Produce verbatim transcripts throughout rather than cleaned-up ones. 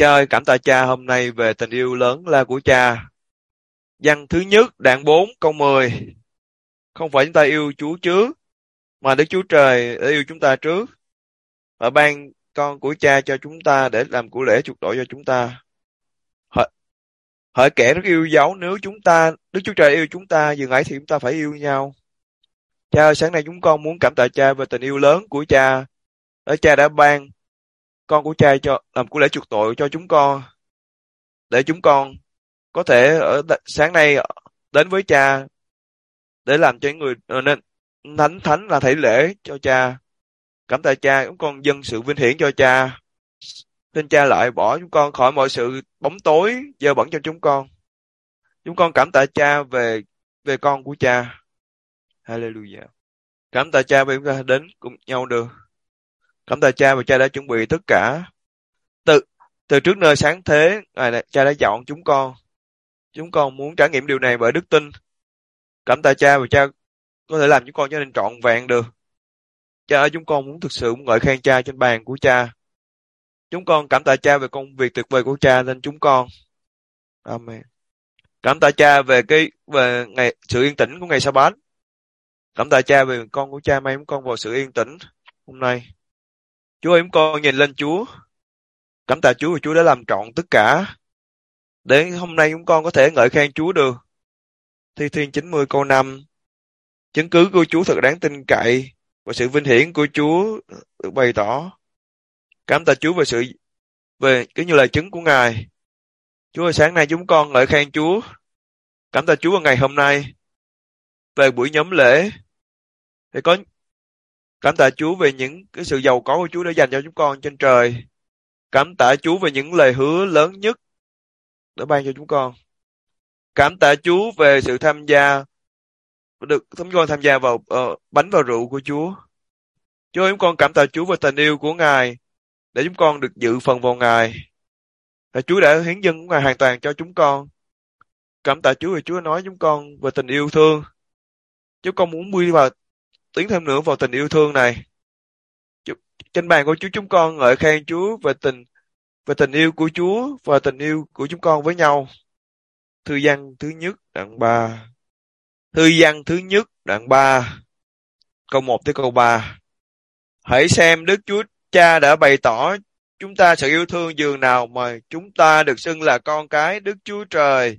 Cha ơi, cảm tạ cha hôm nay về tình yêu lớn lao của cha. Văn thứ nhất, đoạn bốn câu mười. Không phải chúng ta yêu Chúa trước, mà Đức Chúa Trời đã yêu chúng ta trước và ban con của cha cho chúng ta để làm của lễ chuộc tội cho chúng ta. Hỡi hỡi kẻ rất yêu dấu, nếu chúng ta Đức Chúa Trời yêu chúng ta dường ấy thì chúng ta phải yêu nhau. Cha ơi, sáng nay chúng con muốn cảm tạ cha về tình yêu lớn của cha. Ở cha đã ban con của cha cho làm của lễ chuộc tội cho chúng con, để chúng con có thể ở sáng nay đến với cha để làm cho những người ờ, nên thánh thánh là thảy lễ cho cha. Cảm tạ cha, chúng con dâng sự vinh hiển cho cha. Xin cha lại bỏ chúng con khỏi mọi sự bóng tối dơ bẩn cho chúng con. Chúng con cảm tạ cha về về con của cha. Hallelujah. Cảm tạ cha vì chúng ta đến cùng nhau được. Cảm tạ cha vì cha đã chuẩn bị tất cả. Từ từ trước nơi sáng thế, ngài đã, cha đã chọn chúng con. Chúng con muốn trải nghiệm điều này bởi đức tin. Cảm tạ cha vì cha có thể làm chúng con trở nên trọn vẹn được. Cha ơi, chúng con muốn thực sự muốn ngợi khen cha trên bàn của cha. Chúng con cảm tạ cha về công việc tuyệt vời của cha lên chúng con. Amen. Cảm tạ cha về cái về ngày sự yên tĩnh của ngày Sa-bát. Cảm tạ cha về con của cha mang chúng con vào sự yên tĩnh hôm nay. Chúa ơi, chúng con nhìn lên Chúa. Cảm tạ Chúa vì Chúa đã làm trọn tất cả để hôm nay chúng con có thể ngợi khen Chúa được. Thi Thiên chín mươi câu năm. Chứng cứ của Chúa thật đáng tin cậy và sự vinh hiển của Chúa được bày tỏ. Cảm tạ Chúa về sự về cái như lời chứng của Ngài. Chúa ơi, sáng nay chúng con ngợi khen Chúa. Cảm tạ Chúa vào ngày hôm nay về buổi nhóm lễ để có cảm tạ Chúa về những cái sự giàu có của Chúa đã dành cho chúng con trên trời. Cảm tạ Chúa về những lời hứa lớn nhất đã ban cho chúng con. Cảm tạ Chúa về sự tham gia được chúng con tham gia vào uh, bánh và rượu của Chúa. Chúa ơi, chúng con cảm tạ Chúa về tình yêu của Ngài để chúng con được dự phần vào Ngài. Và Chúa đã hiến dâng của Ngài hoàn toàn cho chúng con. Cảm tạ Chúa vì Chúa nói chúng con về tình yêu thương. Chúng con muốn đi vào tiến thêm nữa vào tình yêu thương này. Trên bàn của Chúa chúng con ngợi khen Chúa về tình về tình yêu của Chúa và tình yêu của chúng con với nhau. Thư văn thứ nhất đoạn ba. Thư văn thứ nhất đoạn ba. Câu một tới câu ba. Hãy xem Đức Chúa Cha đã bày tỏ chúng ta sự yêu thương dường nào mà chúng ta được xưng là con cái Đức Chúa Trời.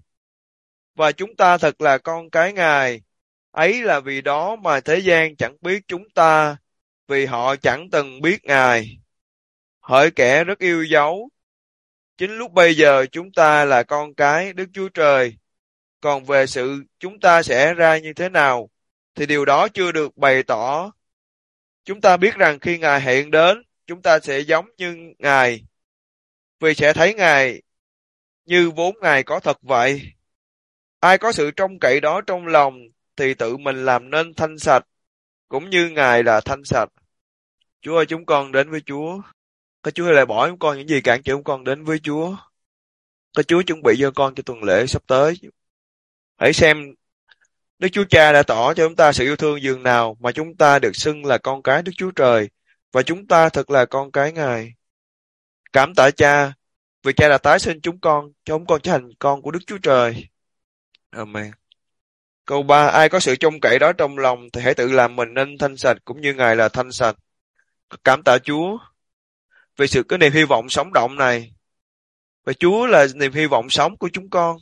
Và chúng ta thật là con cái Ngài. Ấy là vì đó mà thế gian chẳng biết chúng ta, vì họ chẳng từng biết Ngài. Hỡi kẻ rất yêu dấu, chính lúc bây giờ chúng ta là con cái Đức Chúa Trời. Còn về sự chúng ta sẽ ra như thế nào, thì điều đó chưa được bày tỏ. Chúng ta biết rằng khi Ngài hiện đến, chúng ta sẽ giống như Ngài, vì sẽ thấy Ngài như vốn Ngài có thật vậy. Ai có sự trông cậy đó trong lòng, thì tự mình làm nên thanh sạch, cũng như Ngài là thanh sạch. Chúa ơi, chúng con đến với Chúa. Các Chúa lại bỏ chúng con những gì cản trở chúng con đến với Chúa. Các Chúa chuẩn bị cho con cho tuần lễ sắp tới. Hãy xem Đức Chúa Cha đã tỏ cho chúng ta sự yêu thương dường nào mà chúng ta được xưng là con cái Đức Chúa Trời, và chúng ta thật là con cái Ngài. Cảm tạ Cha vì Cha đã tái sinh chúng con cho chúng con trở thành con của Đức Chúa Trời. Amen. Câu ba. Ai có sự trông cậy đó trong lòng thì hãy tự làm mình nên thanh sạch, cũng như Ngài là thanh sạch. Cảm tạ Chúa vì sự cái niềm hy vọng sống động này. Và Chúa là niềm hy vọng sống của chúng con.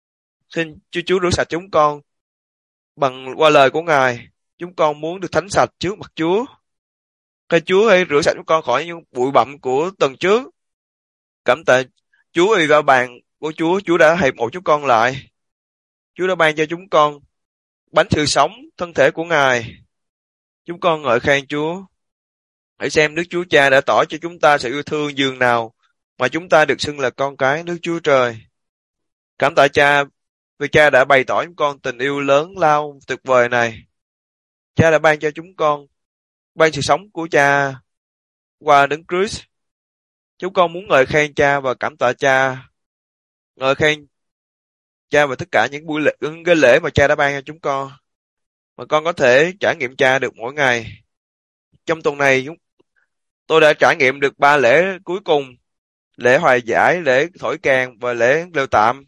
Xin Chúa Chúa rửa sạch chúng con bằng qua lời của Ngài. Chúng con muốn được thánh sạch trước mặt Chúa. Các Chúa hãy rửa sạch chúng con khỏi những bụi bặm của tuần trước. Cảm tạ Chúa vì vào bàn của Chúa, Chúa đã hiệp một chúng con lại. Chúa đã ban cho chúng con bánh sự sống, thân thể của Ngài. Chúng con ngợi khen Chúa. Hãy xem Đức Chúa Cha đã tỏ cho chúng ta sự yêu thương dường nào mà chúng ta được xưng là con cái Đức Chúa Trời. Cảm tạ Cha vì Cha đã bày tỏ chúng con tình yêu lớn lao tuyệt vời này. Cha đã ban cho chúng con ban sự sống của Cha qua Đấng Christ. Chúng con muốn ngợi khen Cha và cảm tạ Cha. Ngợi khen Cha về tất cả những buổi lễ, những cái lễ mà Cha đã ban cho chúng con, mà con có thể trải nghiệm Cha được mỗi ngày. Trong tuần này tôi đã trải nghiệm được ba lễ cuối cùng lễ hòa giải, lễ thổi kèn và lễ lều tạm.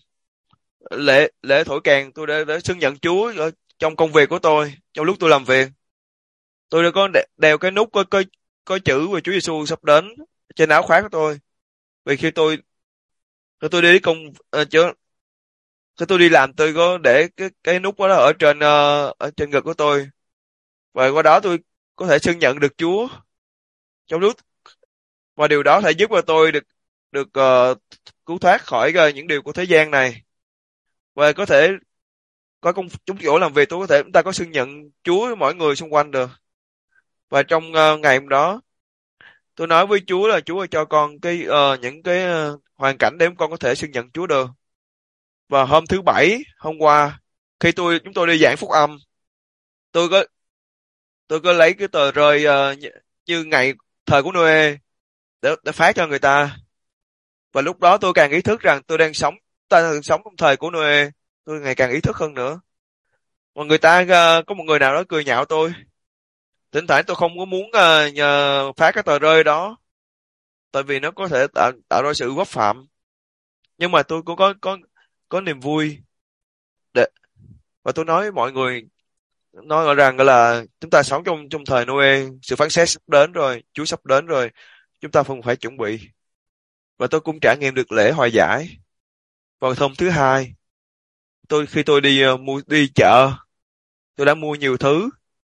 Lễ lễ thổi kèn tôi đã, đã xưng nhận Chúa ở trong công việc của tôi, trong lúc tôi làm việc. Tôi đã có đe- đeo cái nút có có có chữ về Chúa Giêsu sắp đến trên áo khoác của tôi. Vì khi tôi khi tôi đi công uh, chứ khi tôi đi làm tôi có để cái cái nút đó ở trên ờ, ở trên ngực của tôi, và qua đó tôi có thể xưng nhận được Chúa trong lúc, và điều đó sẽ giúp cho tôi được được ờ, cứu thoát khỏi ờ, những điều của thế gian này, và có thể có công chúng chỗ làm việc tôi có thể chúng ta có xưng nhận Chúa với mọi người xung quanh được. Và trong ờ, ngày hôm đó tôi nói với Chúa là Chúa ơi, cho con cái ờ, những cái ờ, hoàn cảnh để con có thể xưng nhận Chúa được. Và hôm thứ bảy hôm qua, khi tôi chúng tôi đi giảng phúc âm, tôi có tôi có lấy cái tờ rơi ờ, như, như ngày thời của Noe để, để phát cho người ta. Và lúc đó tôi càng ý thức rằng tôi đang sống ta đang sống trong thời của Noe. Tôi ngày càng ý thức hơn nữa. Mà người ta ờ, có một người nào đó cười nhạo tôi. Thỉnh thoảng tôi không có muốn ờ, nhờ phát cái tờ rơi đó, tại vì nó có thể tạo tạo ra sự vấp phạm. Nhưng mà tôi cũng có có có niềm vui để, và tôi nói với mọi người, nói rằng là chúng ta sống trong trong thời Noe, sự phán xét sắp đến rồi, Chúa sắp đến rồi, chúng ta không phải chuẩn bị. Và tôi cũng trải nghiệm được lễ hòa giải. Vào hôm thứ hai, tôi khi tôi đi ờ, mua đi chợ, tôi đã mua nhiều thứ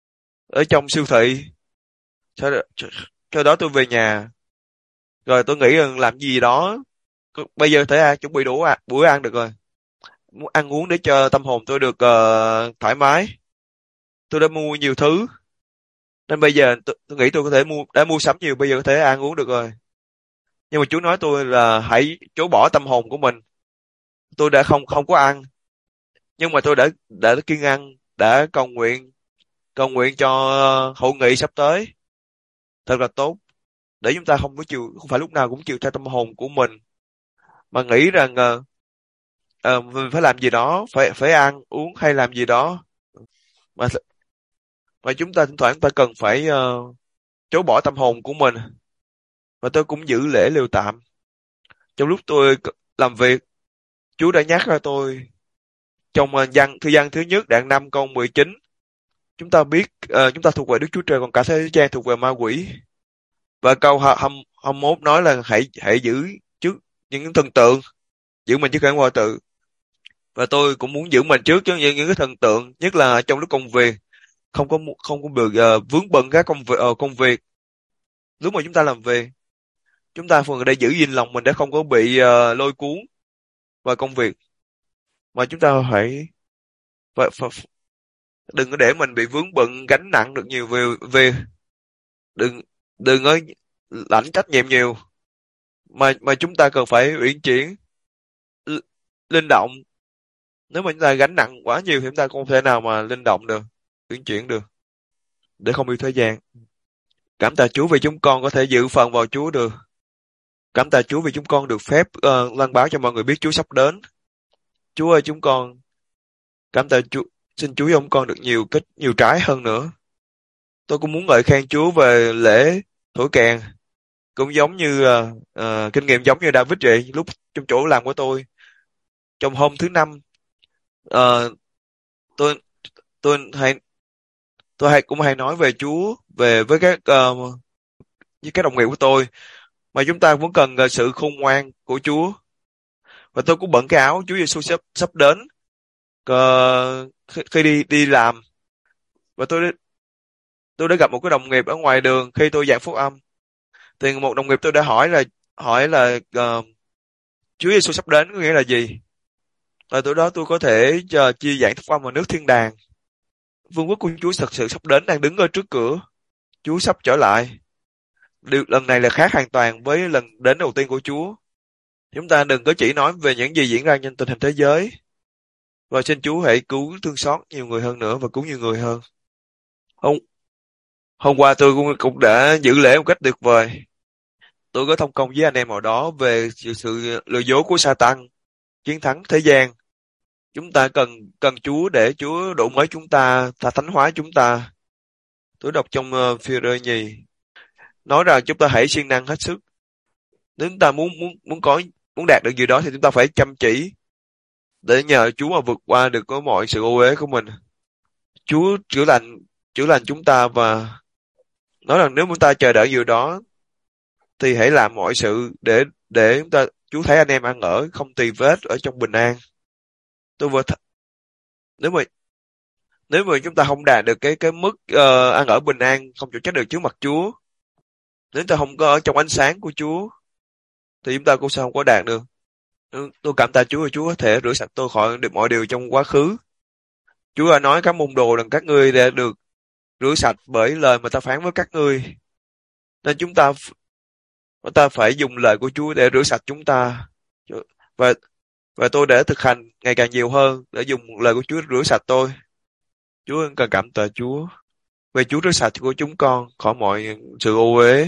ở trong siêu thị. Sau đó, sau đó tôi về nhà, rồi tôi nghĩ rằng làm gì đó, bây giờ thể ăn chuẩn bị đủ à, bữa ăn được rồi, muốn ăn uống để cho tâm hồn tôi được ờ, thoải mái. Tôi đã mua nhiều thứ, nên bây giờ tôi, tôi nghĩ tôi có thể mua đã mua sắm nhiều, bây giờ có thể ăn uống được rồi. Nhưng mà Chúa nói tôi là hãy chối bỏ tâm hồn của mình. Tôi đã không không có ăn, nhưng mà tôi đã đã kiêng ăn, đã cầu nguyện cầu nguyện cho ờ, hội nghị sắp tới thật là tốt, để chúng ta không có chịu không phải lúc nào cũng chịu theo tâm hồn của mình, mà nghĩ rằng ờ, ờ, mình phải làm gì đó, phải phải ăn uống hay làm gì đó, mà mà chúng ta thỉnh thoảng ta cần phải ờ, chối bỏ tâm hồn của mình. Và tôi cũng giữ lễ lều tạm. Trong lúc tôi c- làm việc, Chúa đã nhắc ra tôi trong ờ, văn thư văn thứ nhất đoạn năm câu mười chín. Chúng ta biết ờ, chúng ta thuộc về Đức Chúa Trời, còn cả thế gian thuộc về ma quỷ. Và câu hai mươi mốt nói là hãy hãy giữ trước những thần tượng, giữ mình trước cảnh hòa tự. Và tôi cũng muốn giữ mình trước những những những cái thần tượng, nhất là trong lúc công việc, không có mu- không có bị ờ, vướng bận các công việc ờ, công việc. Lúc mà chúng ta làm việc, chúng ta phần để giữ gìn lòng mình để không có bị ờ, lôi cuốn vào công việc, mà chúng ta phải, phải, phải đừng có để mình bị vướng bận gánh nặng được nhiều về về đừng đừng có lãnh trách nhiệm nhiều, mà mà chúng ta cần phải uyển chuyển, l- linh động. Nếu mà chúng ta gánh nặng quá nhiều thì chúng ta không thể nào mà linh động được, uyển chuyển được, để không bị thế gian. Cảm tạ Chúa vì chúng con có thể dự phần vào Chúa được. Cảm tạ Chúa vì chúng con được phép uh, loan báo cho mọi người biết Chúa sắp đến. Chúa ơi, chúng con cảm tạ Chúa, xin Chúa cho chúng con được nhiều kết nhiều trái hơn nữa. Tôi cũng muốn ngợi khen Chúa về lễ thổi kèn, cũng giống như ờ, ờ, kinh nghiệm giống như David vậy. Lúc trong chỗ làm của tôi, trong hôm thứ năm, ờ, tôi tôi hay tôi hay cũng hay nói về Chúa, về với các ờ, với các đồng nghiệp của tôi, mà chúng ta vẫn cần ờ, sự khôn ngoan của Chúa. Và tôi cũng bận cái áo Chúa Giêsu sắp sắp đến. Ờ, khi, khi đi đi làm, và tôi tôi đã gặp một cái đồng nghiệp ở ngoài đường khi tôi giảng phúc âm. Thì một đồng nghiệp tôi đã hỏi là hỏi là ờ, Chúa Giêsu sắp đến có nghĩa là gì. Và từ đó tôi có thể uh, chia giảng phúc âm vào nước thiên đàng. Vương quốc của Chúa thật sự sắp đến, đang đứng ở trước cửa. Chúa sắp trở lại. Điều lần này là khác hoàn toàn với lần đến đầu tiên của Chúa. Chúng ta đừng có chỉ nói về những gì diễn ra trên tình hình thế giới, và xin Chúa hãy cứu thương xót nhiều người hơn nữa và cứu nhiều người hơn. Hôm hôm qua tôi cũng cũng đã giữ lễ một cách tuyệt vời. Tôi có thông công với anh em ở đó về sự, sự lừa dối của Satan, chiến thắng thế gian. Chúng ta cần cần Chúa để Chúa đổi mới chúng ta, ta thánh hóa chúng ta. Tôi đọc trong uh, Phi-rơ nhì nói rằng chúng ta hãy siêng năng hết sức Nếu chúng ta muốn muốn muốn có muốn đạt được điều đó thì chúng ta phải chăm chỉ để nhờ Chúa mà vượt qua được có mọi sự ô uế của mình. Chúa chữa lành chữa lành chúng ta và nói rằng nếu chúng ta chờ đợi điều đó thì hãy làm mọi sự để để chúng ta Chúa thấy anh em ăn ở không tì vết ở trong bình an. Tôi vừa th- nếu mà nếu mà chúng ta không đạt được cái cái mức ờ, ăn ở bình an, không chịu trách được trước mặt Chúa, nếu chúng ta không có ở trong ánh sáng của Chúa thì chúng ta cũng sẽ không có đạt được. Ừ, tôi cảm tạ Chúa và Chúa có thể rửa sạch tôi khỏi được mọi điều trong quá khứ. Chúa đã nói các môn đồ rằng các ngươi đã được rửa sạch bởi lời mà ta phán với các ngươi. Nên chúng ta chúng ta phải dùng lời của Chúa để rửa sạch chúng ta. Và và tôi để thực hành ngày càng nhiều hơn để dùng lời của Chúa rửa sạch tôi. Chúa cần cảm tạ Chúa về Chúa rửa sạch của chúng con khỏi mọi sự ô uế,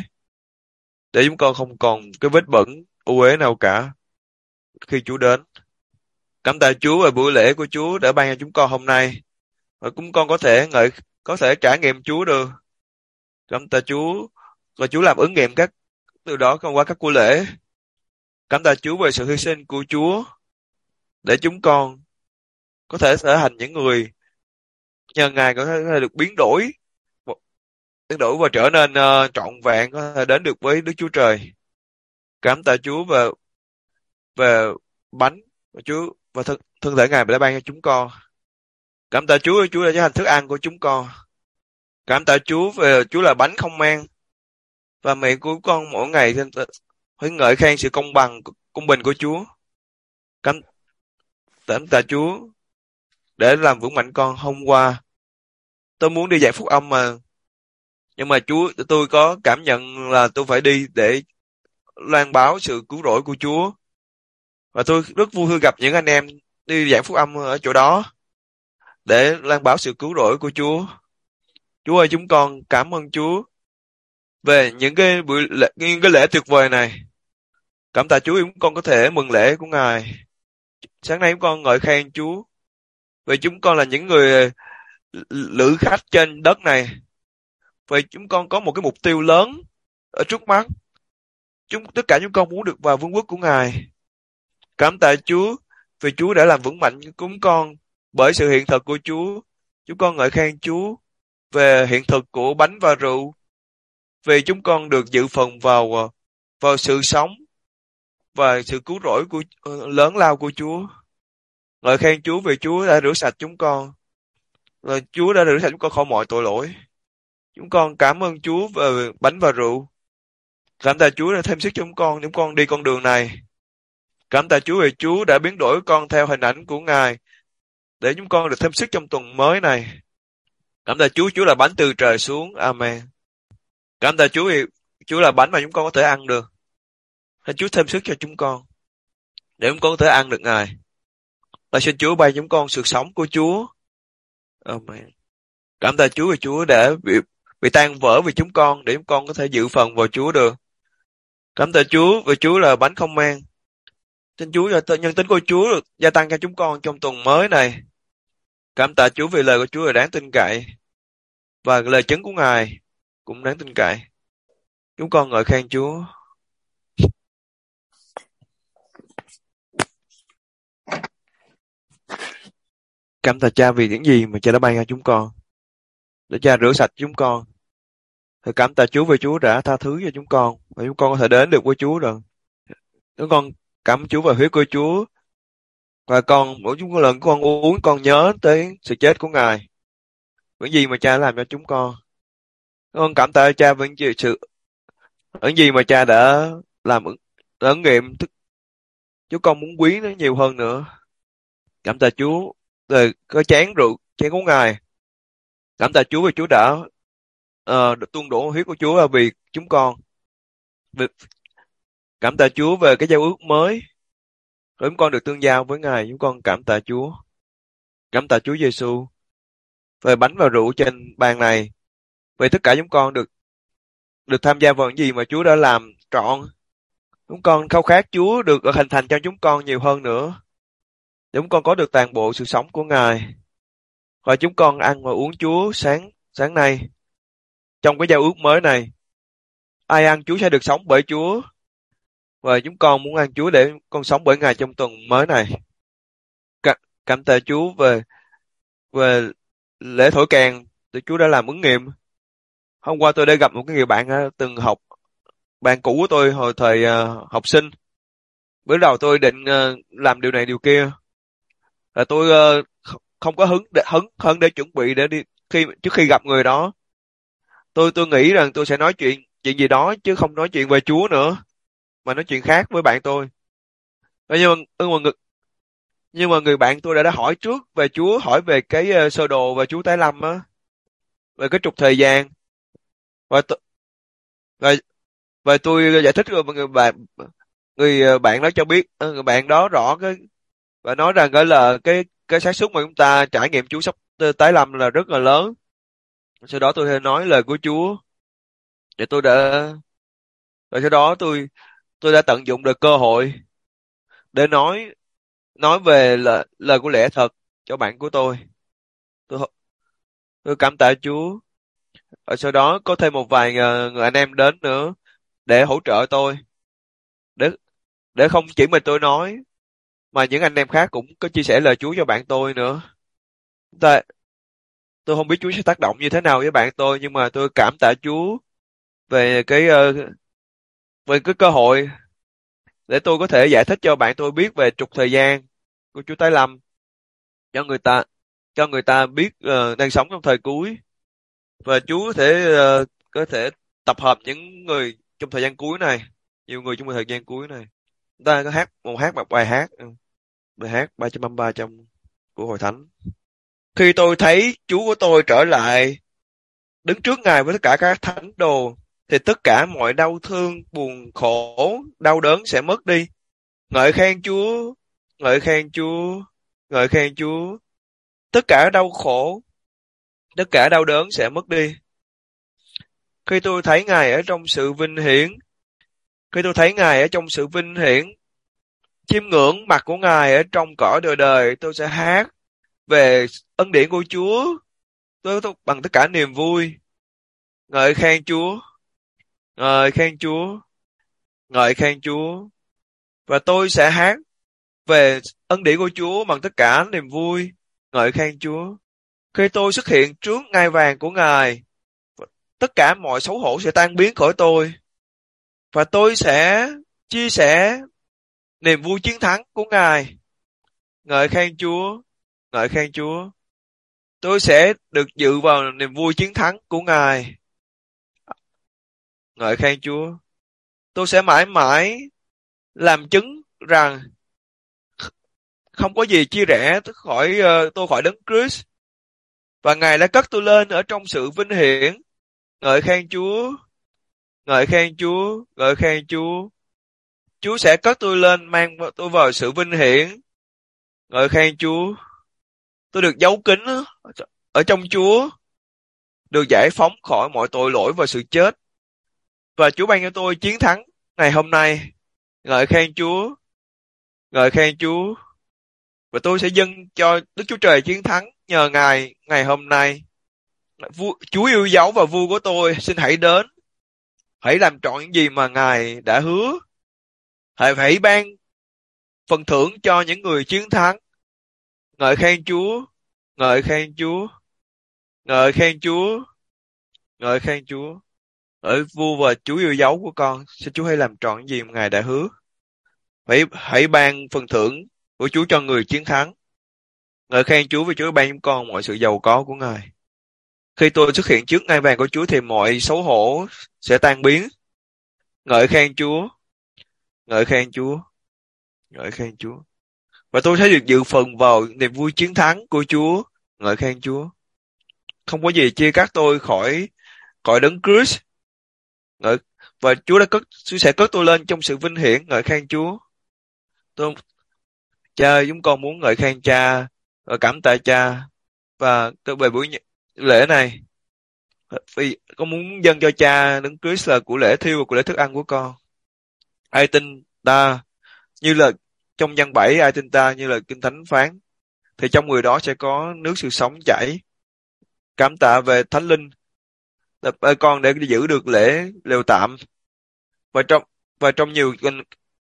để chúng con không còn cái vết bẩn ô uế nào cả khi Chúa đến. Cảm tạ Chúa về buổi lễ của Chúa đã ban cho chúng con hôm nay, và chúng con có thể ngợi có thể trải nghiệm Chúa được. Cảm tạ Chúa và Chúa làm ứng nghiệm các từ đó thông qua các buổi lễ. Cảm tạ Chúa về sự hy sinh của Chúa để chúng con có thể trở thành những người nhờ Ngài có thể, có thể được biến đổi biến đổi và trở nên uh, trọn vẹn, có thể đến được với Đức Chúa Trời. Cảm tạ Chúa về về bánh và Chúa và thân, thân thể Ngài đã ban cho chúng con. Cảm tạ Chúa, Chúa đã trở thành thức ăn của chúng con. Cảm tạ Chúa về Chúa là bánh không mang, và miệng của con mỗi ngày phải ngợi khen sự công bằng công bình của Chúa. Cảm cảm tạ Chúa để làm vững mạnh con. Hôm qua tôi muốn đi dạy phúc âm mà nhưng mà Chúa tôi có cảm nhận là tôi phải đi để loan báo sự cứu rỗi của Chúa, và tôi rất vui khi gặp những anh em đi giảng phúc âm ở chỗ đó để loan báo sự cứu rỗi của Chúa. Chúa ơi, chúng con cảm ơn Chúa về những cái buổi lễ, những cái lễ tuyệt vời này. Cảm tạ Chúa chúng con có thể mừng lễ của Ngài. Sáng nay chúng con ngợi khen Chúa vì chúng con là những người lữ khách trên đất này. Vì chúng con có một cái mục tiêu lớn ở trước mắt. Chúng tất cả chúng con muốn được vào vương quốc của Ngài. Cảm tạ Chúa vì Chúa đã làm vững mạnh chúng con bởi sự hiện thực của Chúa. Chúng con ngợi khen Chúa về hiện thực của bánh và rượu, vì chúng con được dự phần vào vào sự sống và sự cứu rỗi của lớn lao của Chúa. Ngợi khen Chúa vì Chúa đã rửa sạch chúng con, và Chúa đã rửa sạch chúng con khỏi mọi tội lỗi. Chúng con cảm ơn Chúa về bánh và rượu. Cảm tạ Chúa đã thêm sức cho chúng con, chúng con đi con đường này. Cảm tạ Chúa vì Chúa đã biến đổi con theo hình ảnh của Ngài để chúng con được thêm sức trong tuần mới này. Cảm tạ Chúa, Chúa là bánh từ trời xuống. Amen. Cảm tạ Chúa vì Chúa là bánh mà chúng con có thể ăn được. Xin Chúa thêm sức cho chúng con để chúng con có thể ăn được Ngài. Và xin Chúa ban chúng con sự sống của Chúa. Amen. Cảm tạ Chúa vì Chúa đã bị, bị tan vỡ vì chúng con để chúng con có thể dự phần vào Chúa được. Cảm tạ Chúa vì Chúa là bánh không mang. Xin Chúa cho nhân tính của Chúa được gia tăng cho chúng con trong tuần mới này. Cảm tạ Chúa vì lời của Chúa là đáng tin cậy, và lời chứng của Ngài cũng đáng tin cậy. Chúng con ngợi khen Chúa. Cảm tạ Cha vì những gì mà Cha đã ban cho chúng con, để Cha rửa sạch chúng con. Thì cảm tạ Chúa vì Chúa đã tha thứ cho chúng con, và chúng con có thể đến được với Chúa rồi. Chúng con cảm ơn Chúa và huyết của Chúa, và con mỗi chúng con lần con uống con nhớ tới sự chết của Ngài, những gì mà Cha làm cho chúng con. Con cảm tạ Cha với những sự những gì mà Cha đã làm đã ứng nghiệm. Chúng con muốn quý nó nhiều hơn nữa. Cảm tạ Chúa về cái chén rượu, chén của Ngài. Cảm tạ Chúa vì Chúa đã uh, được tuôn đổ huyết của Chúa là vì chúng con. Cảm tạ Chúa về cái giao ước mới, rồi chúng con được tương giao với Ngài. Chúng con cảm tạ Chúa. Cảm tạ Chúa Giêsu về bánh và rượu trên bàn này, vì tất cả chúng con được được tham gia vào những gì mà Chúa đã làm trọn. Chúng con khao khát Chúa được hình thành cho chúng con nhiều hơn nữa, để chúng con có được toàn bộ sự sống của Ngài. Và chúng con ăn và uống Chúa sáng sáng nay trong cái giao ước mới này. Ai ăn Chúa sẽ được sống bởi Chúa, và chúng con muốn ăn Chúa để con sống bởi Ngài trong tuần mới này. Ca- Cảm tạ Chúa về về lễ thổi kèn, thì Chúa đã làm ứng nghiệm. Hôm qua tôi đã gặp một cái người bạn ờ, từng học, bạn cũ của tôi hồi thời ờ, học sinh. Bữa đầu tôi định ờ, làm điều này điều kia, là tôi ờ, kh- không có hứng để, hứng hứng để chuẩn bị để đi khi trước khi gặp người đó. Tôi tôi nghĩ rằng tôi sẽ nói chuyện chuyện gì đó chứ không nói chuyện về Chúa nữa, mà nói chuyện khác với bạn tôi. Ờ, nhưng mà, nhưng mà, người, nhưng mà người bạn tôi đã đã hỏi trước về Chúa, hỏi về cái ờ, sơ đồ và Chúa Tái Lâm á, về cái trục thời gian. Và tôi, và, và tôi giải thích rồi mà người bạn người ờ, bạn đó cho biết, ờ, người bạn đó rõ cái, và nói rằng đó là cái cái xác suất mà chúng ta trải nghiệm Chúa sắp t- tái lâm là rất là lớn. Sau đó tôi nói lời của Chúa, để tôi đã và sau đó tôi tôi đã tận dụng được cơ hội để nói nói về lời, lời của lẽ thật cho bạn của tôi. Tôi, tôi cảm tạ Chúa. Và sau đó có thêm một vài ờ, người anh em đến nữa để hỗ trợ tôi, để để không chỉ mình tôi nói, mà những anh em khác cũng có chia sẻ lời Chúa cho bạn tôi nữa. Ta, tôi không biết Chúa sẽ tác động như thế nào với bạn tôi, nhưng mà tôi cảm tạ Chúa về cái ờ, về cái cơ hội để tôi có thể giải thích cho bạn tôi biết về trục thời gian của Chúa Tái Lâm, cho người ta cho người ta biết ờ, đang sống trong thời cuối, và Chúa có thể ờ, có thể tập hợp những người trong thời gian cuối này, nhiều người trong thời gian cuối này. Chúng ta có hát một hát một bài hát, ừ, bài hát ba trăm ba mươi ba trong của Hội Thánh. Khi tôi thấy Chúa của tôi trở lại, đứng trước Ngài với tất cả các thánh đồ, thì tất cả mọi đau thương, buồn khổ, đau đớn sẽ mất đi. Ngợi khen Chúa, ngợi khen Chúa, ngợi khen Chúa. Tất cả đau khổ, tất cả đau đớn sẽ mất đi. Khi tôi thấy Ngài ở trong sự vinh hiển, khi tôi thấy Ngài ở trong sự vinh hiển, chiêm ngưỡng mặt của Ngài ở trong cõi đời đời, tôi sẽ hát về ân điển của Chúa tôi, tôi bằng tất cả niềm vui. Ngợi khen Chúa, ngợi khen Chúa, ngợi khen Chúa. Và tôi sẽ hát về ân điển của Chúa bằng tất cả niềm vui, ngợi khen Chúa. Khi tôi xuất hiện trước ngai vàng của Ngài, tất cả mọi xấu hổ sẽ tan biến khỏi tôi, và tôi sẽ chia sẻ niềm vui chiến thắng của Ngài. Ngợi khen Chúa, ngợi khen Chúa. Tôi sẽ được dự vào niềm vui chiến thắng của Ngài. Ngợi khen Chúa. Tôi sẽ mãi mãi làm chứng rằng không có gì chia rẽ khỏi uh, tôi khỏi Đấng Christ, và Ngài đã cất tôi lên ở trong sự vinh hiển. Ngợi khen Chúa, ngợi khen Chúa, ngợi khen Chúa. Chúa sẽ cất tôi lên, mang tôi vào sự vinh hiển. Ngợi khen Chúa. Tôi được giấu kín ở trong Chúa, được giải phóng khỏi mọi tội lỗi và sự chết, và Chúa ban cho tôi chiến thắng ngày hôm nay. Ngợi khen Chúa, ngợi khen Chúa. Và tôi sẽ dâng cho Đức Chúa Trời chiến thắng nhờ Ngài ngày hôm nay. Vua, Chúa yêu dấu và vua của tôi, xin hãy đến. Hãy làm trọn những gì mà Ngài đã hứa. Hãy hãy ban phần thưởng cho những người chiến thắng. Ngợi khen Chúa, ngợi khen Chúa, ngợi khen Chúa, ngợi khen Chúa. Ở vua và Chúa yêu dấu của con, xin Chúa hãy làm trọn những gì mà Ngài đã hứa. Hãy hãy ban phần thưởng của Chúa cho người chiến thắng. Ngợi khen Chúa, vì Chúa ban cho con mọi sự giàu có của Ngài. Khi tôi xuất hiện trước ngai vàng của Chúa thì mọi xấu hổ sẽ tan biến. Ngợi khen Chúa, ngợi khen Chúa, ngợi khen Chúa. Và tôi sẽ được dự phần vào niềm vui chiến thắng của Chúa. Ngợi khen Chúa. Không có gì chia cắt tôi khỏi khỏi Đấng Christ. Ngợi và Chúa đã cất Chúa sẽ cất tôi lên trong sự vinh hiển. Ngợi khen Chúa. Tôi Cha ơi, chúng con muốn ngợi khen Cha và cảm tạ Cha, và tôi về buổi lễ này, vì con muốn dâng cho Cha Đấng Christ là của lễ thiêu và của lễ thức ăn của con. Ai tin ta như là trong văn bảy, ai tin ta như là Kinh Thánh phán, thì trong người đó sẽ có nước sự sống chảy. Cảm tạ về Thánh Linh tập ơi con để giữ được lễ lều tạm, và trong và trong nhiều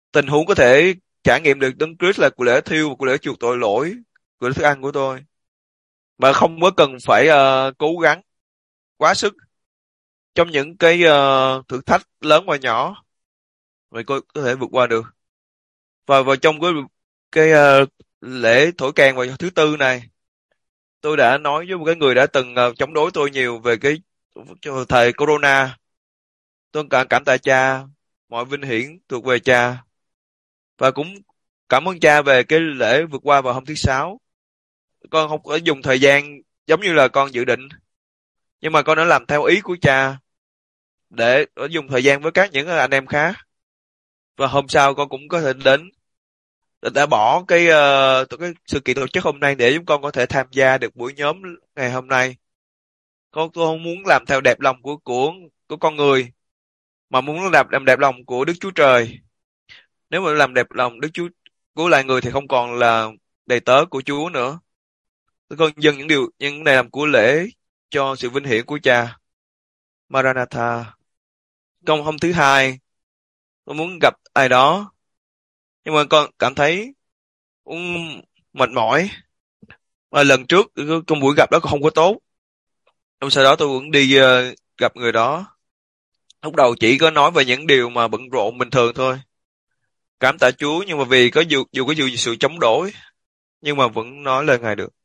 tình huống có thể trải nghiệm được Đấng Christ là của lễ thiêu và của lễ chuộc tội lỗi, của lễ thức ăn của tôi, mà không có cần phải uh, cố gắng quá sức trong những cái uh, thử thách lớn và nhỏ, vậy tôi có thể vượt qua được. Và vào trong cái cái uh, lễ thổi kèn vào thứ tư này, tôi đã nói với một cái người đã từng uh, chống đối tôi nhiều về cái thời corona. Tôi cảm cảm tạ cha, mọi vinh hiển thuộc về cha, và cũng cảm ơn cha về cái lễ vượt qua vào hôm thứ sáu. Con không có dùng thời gian giống như là con dự định, nhưng mà con đã làm theo ý của cha để dùng thời gian với các những anh em khác, và hôm sau con cũng có thể đến đã bỏ cái uh, cái sự kiện tổ chức hôm nay để chúng con có thể tham gia được buổi nhóm ngày hôm nay. Con tôi không muốn làm theo đẹp lòng của của của con người, mà muốn làm làm đẹp lòng của Đức Chúa Trời. Nếu mà làm đẹp lòng Đức Chúa của lại người thì không còn là đầy tớ của Chúa nữa. Tôi con dâng những điều những này làm của lễ cho sự vinh hiển của cha. Maranatha. Công hôm thứ hai, tôi muốn gặp ai đó, nhưng mà con cảm thấy cũng mệt mỏi. Mà lần trước trong buổi gặp đó không có tốt, nhưng sau đó tôi vẫn đi uh, gặp người đó. Lúc đầu chỉ có nói về những điều mà bận rộn bình thường thôi, cảm tạ Chúa, nhưng mà vì có dù, dù có dù sự chống đối, nhưng mà vẫn nói lời Ngài được.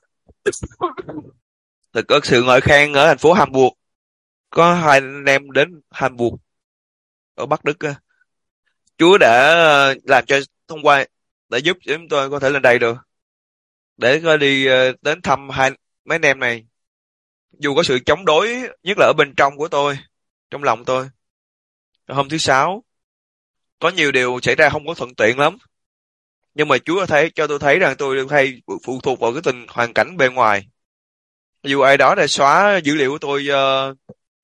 Thật có sự ngợi khen ở thành phố Hamburg, có hai anh em đến Hamburg ở Bắc Đức. Chúa đã làm cho thông qua để giúp chúng tôi có thể lên đây được, để có đi đến thăm hai mấy anh em này. Dù có sự chống đối, nhất là ở bên trong của tôi, trong lòng tôi. Hôm thứ sáu có nhiều điều xảy ra không có thuận tiện lắm, nhưng mà Chúa thấy cho tôi thấy rằng tôi hay phụ thuộc vào cái tình hoàn cảnh bên ngoài. Dù ai đó đã xóa dữ liệu của tôi uh,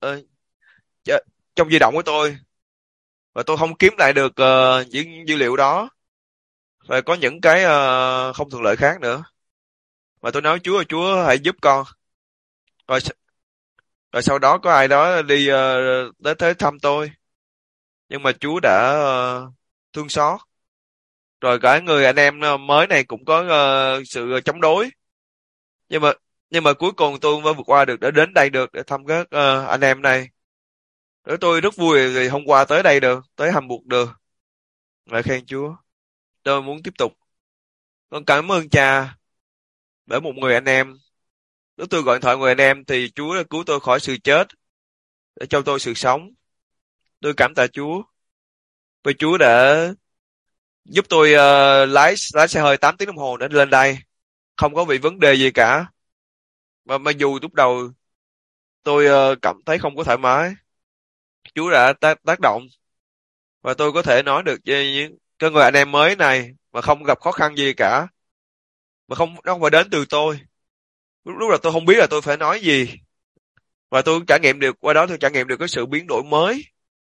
uh, trong di động của tôi, và tôi không kiếm lại được uh, những dữ liệu đó, và có những cái uh, không thuận lợi khác nữa. Mà tôi nói Chúa ơi, Chúa hãy giúp con. Rồi rồi sau đó có ai đó đi uh, đến tới thăm tôi, nhưng mà Chúa đã uh, thương xót. Rồi cả người anh em mới này cũng có uh, sự chống đối, nhưng mà nhưng mà cuối cùng tôi mới vượt qua được để đến đây được để thăm các uh, anh em này. Để tôi rất vui vì hôm qua tới đây được, tới Hamburg được. Ngợi khen Chúa. Tôi muốn tiếp tục. Con cảm ơn cha bởi một người anh em. Lúc tôi gọi điện thoại người anh em thì Chúa đã cứu tôi khỏi sự chết để cho tôi sự sống. Tôi cảm tạ Chúa. Vì Chúa đã giúp tôi uh, lái lái xe hơi tám tiếng đồng hồ để lên đây, không có bị vấn đề gì cả. Mà mặc dù lúc đầu tôi uh, cảm thấy không có thoải mái, Chúa đã tác, tác động, và tôi có thể nói được với những cái người anh em mới này mà không gặp khó khăn gì cả, mà không nó không phải đến từ tôi. Lúc lúc là tôi không biết là tôi phải nói gì, và tôi trải nghiệm được qua đó, tôi trải nghiệm được cái sự biến đổi mới.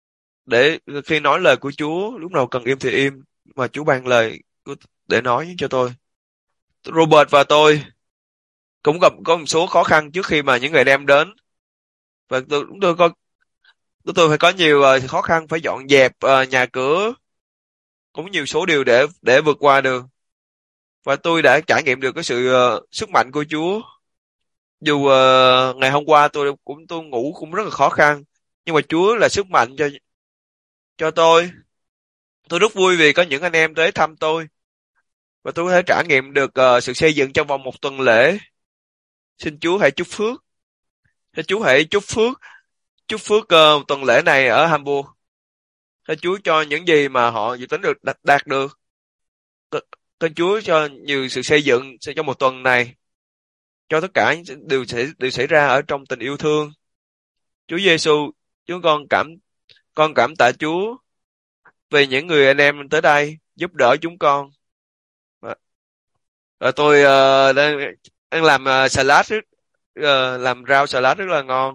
Để khi nói lời của Chúa, lúc nào cần im thì im, mà Chúa ban lời để nói cho tôi. Robert và tôi cũng gặp có một số khó khăn trước khi mà những người đem đến, và tôi chúng tôi có chúng tôi phải có nhiều uh, khó khăn, phải dọn dẹp uh, nhà cửa, cũng nhiều số điều để để vượt qua được. Và tôi đã trải nghiệm được cái sự uh, sức mạnh của Chúa. Dù uh, ngày hôm qua tôi cũng tôi ngủ cũng rất là khó khăn, nhưng mà Chúa là sức mạnh cho cho tôi. Tôi rất vui vì có những anh em tới thăm tôi, và tôi có thể trải nghiệm được uh, sự xây dựng trong vòng một tuần lễ. Xin Chúa hãy chúc phước. Xin Chúa hãy chúc phước, chúc phước uh, tuần lễ này ở Hamburg. Xin Chúa cho những gì mà họ dự tính được đạt, đạt được. Xin Chúa cho nhiều sự xây dựng trong một tuần này, cho tất cả đều sẽ đều xảy ra ở trong tình yêu thương. Chúa Giêsu, chúng con cảm con cảm tạ Chúa vì những người anh em tới đây giúp đỡ chúng con. Và, và tôi uh, đang đang làm uh, salad rất uh, làm rau salad rất là ngon.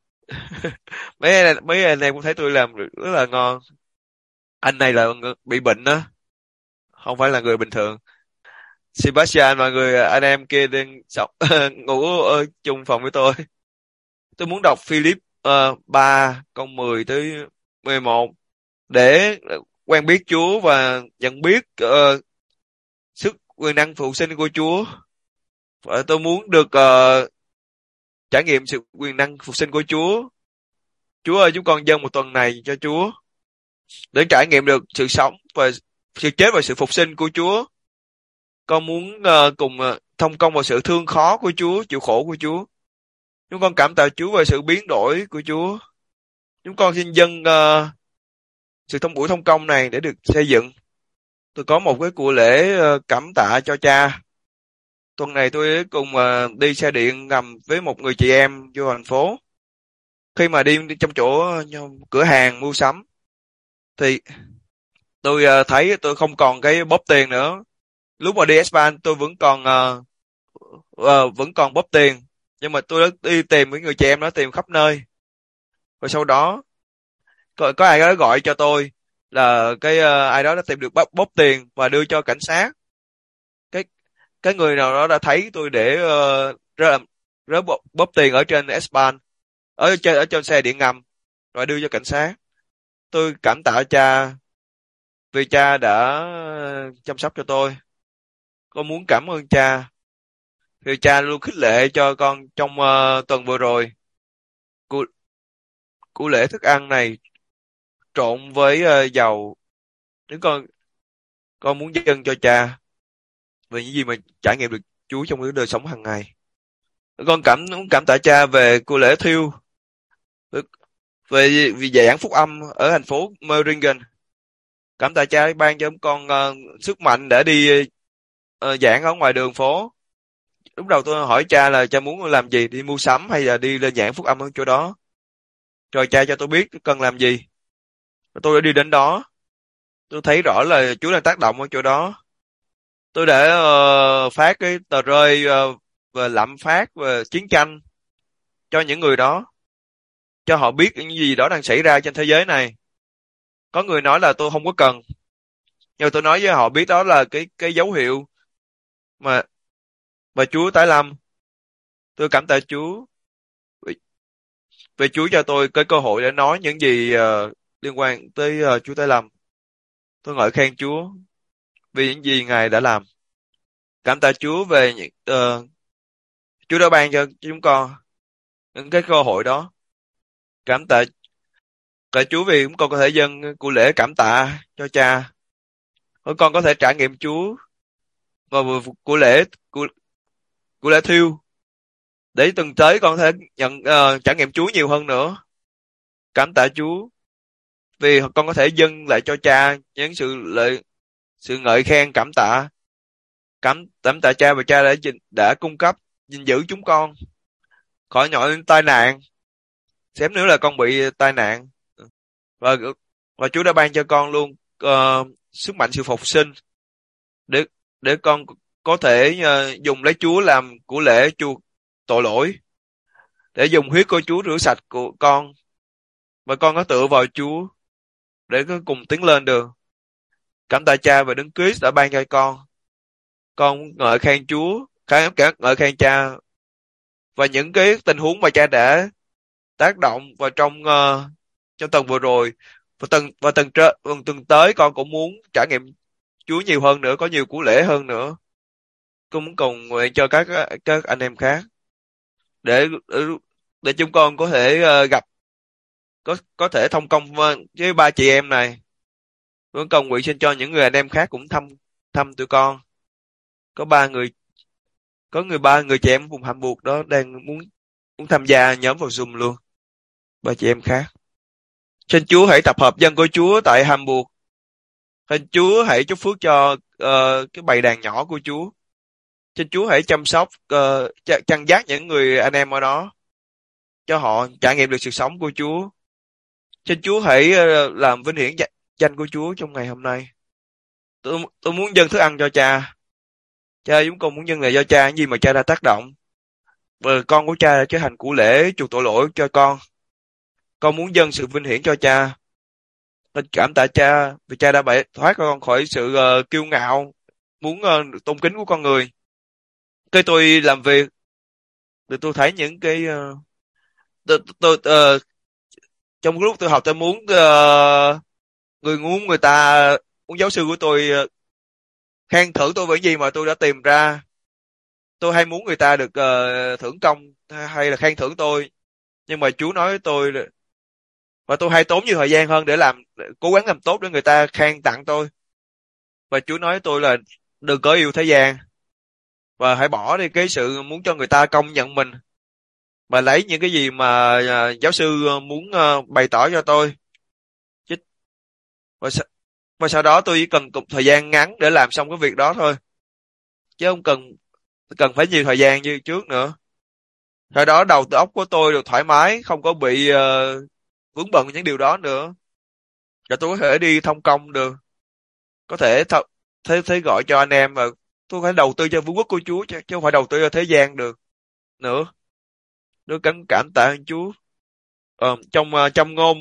mấy anh, mấy anh em cũng thấy tôi làm rất là ngon. Anh này là bị bệnh đó, không phải là người bình thường. Sebastian và người anh em kia đang sống, ngủ ở chung phòng với tôi. Tôi muốn đọc Philip uh, ba câu mười tới mười một để quen biết Chúa và nhận biết uh, sức quyền năng phục sinh của Chúa. Và tôi muốn được uh, trải nghiệm sự quyền năng phục sinh của Chúa. Chúa ơi, chúng con dâng một tuần này cho Chúa để trải nghiệm được sự sống và sự chết và sự phục sinh của Chúa. Con muốn uh, cùng uh, thông công vào sự thương khó của Chúa, chịu khổ của Chúa. Chúng con cảm tạ Chúa về sự biến đổi của Chúa. Chúng con xin dâng uh, sự thông buổi thông công này để được xây dựng. Tôi có một cái của lễ uh, cảm tạ cho cha. Tuần này tôi cùng uh, đi xe điện ngầm với một người chị em vô thành phố. Khi mà đi trong chỗ uh, cửa hàng mua sắm thì tôi uh, thấy tôi không còn cái bóp tiền nữa. Lúc mà đi S-Bahn tôi vẫn còn uh, uh, vẫn còn bóp tiền, nhưng mà tôi đã đi tìm với người chị em đó, tìm khắp nơi. Và sau đó có, có ai đó gọi cho tôi là cái uh, ai đó đã tìm được bóp, bóp tiền và đưa cho cảnh sát. Cái cái người nào đó đã thấy tôi để uh, rớt, rớt bóp, bóp tiền ở trên S-Bahn, ở trên ở trên xe điện ngầm, rồi đưa cho cảnh sát. Tôi cảm tạ cha vì cha đã chăm sóc cho tôi. Con muốn cảm ơn cha vì cha luôn khích lệ cho con trong uh, tuần vừa rồi. Của, của lễ thức ăn này trộn với uh, dầu. Nếu con con muốn dâng cho cha về những gì mà trải nghiệm được Chúa trong cái đời sống hàng ngày. Con cảm muốn cảm tạ cha về của lễ thiêu, về vì giảng phúc âm ở thành phố Meringen. Cảm tạ cha ban cho con uh, sức mạnh để đi uh, giảng ở ngoài đường phố. Lúc đầu tôi hỏi cha là cha muốn làm gì, đi mua sắm hay là đi lên giảng phúc âm ở chỗ đó. Rồi cha cho tôi biết cần làm gì. Tôi đã đi đến đó. Tôi thấy rõ là Chúa đang tác động ở chỗ đó. Tôi đã uh, phát cái tờ rơi uh, về lạm phát và chiến tranh cho những người đó, cho họ biết những gì đó đang xảy ra trên thế giới này. Có người nói là tôi không có cần, nhưng tôi nói với họ biết đó là cái cái dấu hiệu mà mà Chúa tái lâm. Tôi cảm tạ Chúa vì, vì Chúa cho tôi cái cơ hội để nói những gì uh, liên quan tới uh, Chúa tái lâm. Tôi ngợi khen Chúa vì những gì Ngài đã làm. Cảm tạ Chúa về những uh, Chúa đã ban cho chúng con những cái cơ hội đó. Cảm tạ tạ Chúa vì chúng con có thể dâng của lễ cảm tạ cho cha. Chúng con có thể trải nghiệm Chúa và của lễ của, của lễ thiêu để từng tới con có thể nhận uh, trải nghiệm Chúa nhiều hơn nữa. Cảm tạ Chúa vì con có thể dâng lại cho cha những sự lợi sự ngợi khen cảm tạ. Cảm cảm tạ cha và cha đã đã cung cấp gìn giữ chúng con khỏi mọi tai nạn. Xém nữa là con bị tai nạn, và và Chúa đã ban cho con luôn uh, sức mạnh sự phục sinh để để con có thể uh, dùng lấy Chúa làm của lễ chuộc tội lỗi, để dùng huyết của Chúa rửa sạch của con, và con có tựa vào Chúa để có cùng tiến lên được. Cảm tạ cha và Đấng Christ đã ban cho con. Con ngợi khen Chúa, khá cả ngợi khen cha và những cái tình huống mà cha đã tác động vào trong uh, trong tuần vừa rồi, và tuần và tuần tuần tuần tới con cũng muốn trải nghiệm Chúa nhiều hơn nữa, có nhiều của lễ hơn nữa. Con muốn cầu nguyện cho các các anh em khác để để chúng con có thể uh, gặp có có thể thông công với ba chị em này. Con cầu nguyện xin cho những người anh em khác cũng thăm thăm tụi con. Có ba người có người ba người chị em vùng Hamburg đó đang muốn muốn tham gia nhóm vào Zoom luôn. Ba chị em khác. Xin Chúa hãy tập hợp dân của Chúa tại Hamburg. Xin Chúa hãy chúc phước cho uh, cái bầy đàn nhỏ của Chúa. Xin Chúa hãy chăm sóc, uh, chăn dắt những người anh em ở đó, cho họ trải nghiệm được sự sống của Chúa. Xin Chúa hãy uh, làm vinh hiển danh của Chúa trong ngày hôm nay. Tôi, tôi muốn dâng thức ăn cho cha. Cha, chúng con muốn dâng lại cho cha những gì mà cha đã tác động. Và con của cha đã trở thành của lễ chuộc tội lỗi cho con. Con muốn dâng sự vinh hiển cho cha. Nên cảm tạ cha vì cha đã bày thoát con khỏi sự uh, kiêu ngạo, muốn uh, tôn kính của con người. Khi tôi làm việc thì tôi thấy những cái uh, tôi, tôi uh, trong lúc tôi học tôi muốn uh, người muốn người ta muốn giáo sư của tôi ờ, khen thưởng tôi với gì mà tôi đã tìm ra. Tôi hay muốn người ta được ờ, thưởng công hay là khen thưởng tôi, nhưng mà Chúa nói với tôi là- và tôi hay tốn nhiều thời gian hơn để làm để cố gắng làm tốt để người ta khen tặng tôi. Và Chúa nói với tôi là đừng có yêu thế gian, và hãy bỏ đi cái sự muốn cho người ta công nhận mình, mà lấy những cái gì mà à, giáo sư ờ, muốn ờ, bày tỏ cho tôi. Chứ và, sa- và sau đó tôi chỉ cần một thời gian ngắn để làm xong cái việc đó thôi, chứ không cần cần phải nhiều thời gian như trước nữa. Sau đó đầu óc của tôi được thoải mái, không có bị ờ, vướng bận những điều đó nữa, và tôi có thể đi thông công được, có thể th thế thế gọi cho anh em, và tôi phải đầu tư cho vương quốc của Chúa chứ, chứ không phải đầu tư cho thế gian được nữa. Tôi cảm cảm tạ ơn Chúa. Ờ, trong uh, trong ngôn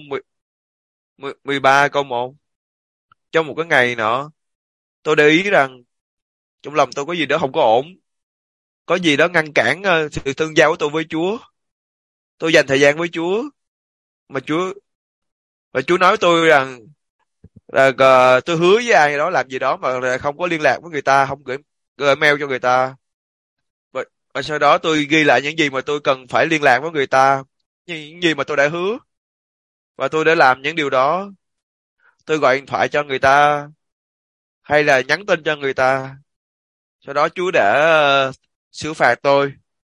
mười ba câu một, trong một cái ngày nọ tôi để ý rằng trong lòng tôi có gì đó không có ổn, có gì đó ngăn cản ờ, sự tương giao của tôi với Chúa. Tôi dành thời gian với Chúa, mà Chúa và Chúa nói với tôi rằng là ờ, tôi hứa với ai đó làm gì đó mà lại không có liên lạc với người ta, không gửi, gửi mail cho người ta. Và, và sau đó tôi ghi lại những gì mà tôi cần phải liên lạc với người ta, những gì mà tôi đã hứa, và tôi đã làm những điều đó. Tôi gọi điện thoại cho người ta hay là nhắn tin cho người ta. Sau đó Chúa đã ờ, xử phạt tôi,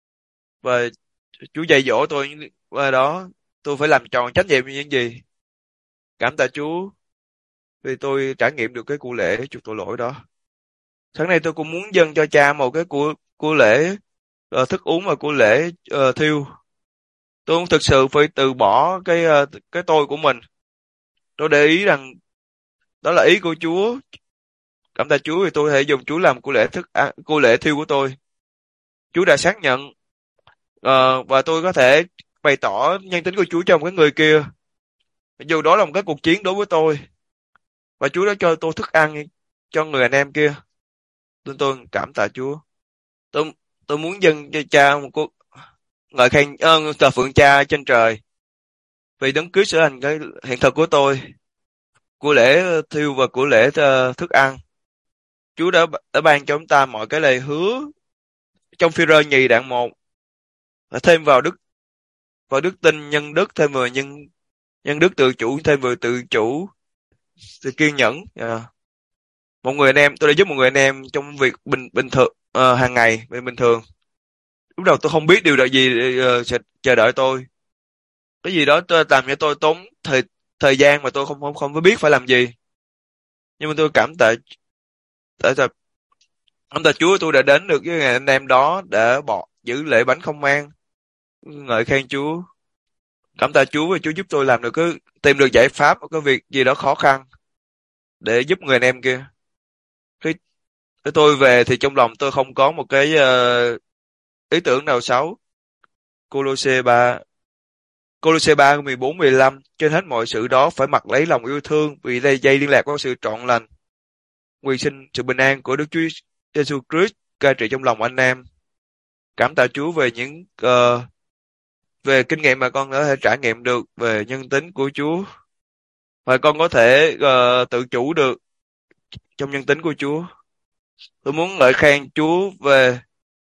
và Chúa dạy dỗ tôi những- qua đó tôi phải làm tròn trách nhiệm như những gì. Cảm tạ Chúa vì tôi trải nghiệm được cái của lễ chuộc tội lỗi đó. Sáng nay tôi cũng muốn dâng cho cha một cái của của lễ ờ, thức uống và của lễ ờ, thiêu. Tôi cũng thực sự phải từ bỏ cái ờ, cái tôi của mình. Tôi để ý rằng đó là ý của Chúa. Cảm tạ Chúa vì tôi có thể dùng Chúa làm của lễ thức à, của lễ thiêu của tôi. Chúa đã xác nhận ờ, và tôi có thể bày tỏ nhân tính của Chúa cho một cái người kia, dù đó là một cái cuộc chiến đối với tôi, và Chúa đã cho tôi thức ăn cho người anh em kia. Tôi tôi cảm tạ Chúa. Tôi tôi muốn dâng cho cha một cuộc ngợi khen ơn thờ phượng cha trên trời vì đấng Christ trở thành cái hiện thực của tôi, của lễ thiêu và của lễ ờ, thức ăn. Chúa đã đã ban cho chúng ta mọi cái lời hứa trong Phi-rơ nhì đoạn một, thêm vào đức vào đức tin nhân đức, thêm vào nhân nhân đức tự chủ, thêm vào tự chủ sự kiên nhẫn. Dạ. Một người anh em, tôi đã giúp một người anh em trong việc bình bình thường ờ, hàng ngày bình bình thường. Lúc đầu tôi không biết điều đó gì ờ, sẽ chờ đợi tôi, cái gì đó tôi làm cho tôi tốn thời thời gian mà tôi không không không có biết phải làm gì. Nhưng mà tôi cảm tạ tại sao ông tạ Chúa tôi đã đến được với ngày anh em đó để bỏ giữ lễ bánh không mang, ngợi khen Chúa. Cảm tạ Chúa vì Chúa giúp tôi làm được cái tìm được giải pháp ở cái việc gì đó khó khăn để giúp người anh em kia. Khi khi tôi về thì trong lòng tôi không có một cái ờ, ý tưởng nào xấu. Cô-lô-sê ba Cô-lô-sê ba mười bốn mười lăm, trên hết mọi sự đó phải mặc lấy lòng yêu thương, vì đây dây liên lạc có sự trọn lành, quyền sinh sự bình an của Đức Chúa Giêsu Christ cai trị trong lòng anh em. Cảm tạ Chúa về những ờ, về kinh nghiệm mà con có thể trải nghiệm được về nhân tính của Chúa, và con có thể ờ, tự chủ được trong nhân tính của Chúa. Tôi muốn ngợi khen Chúa về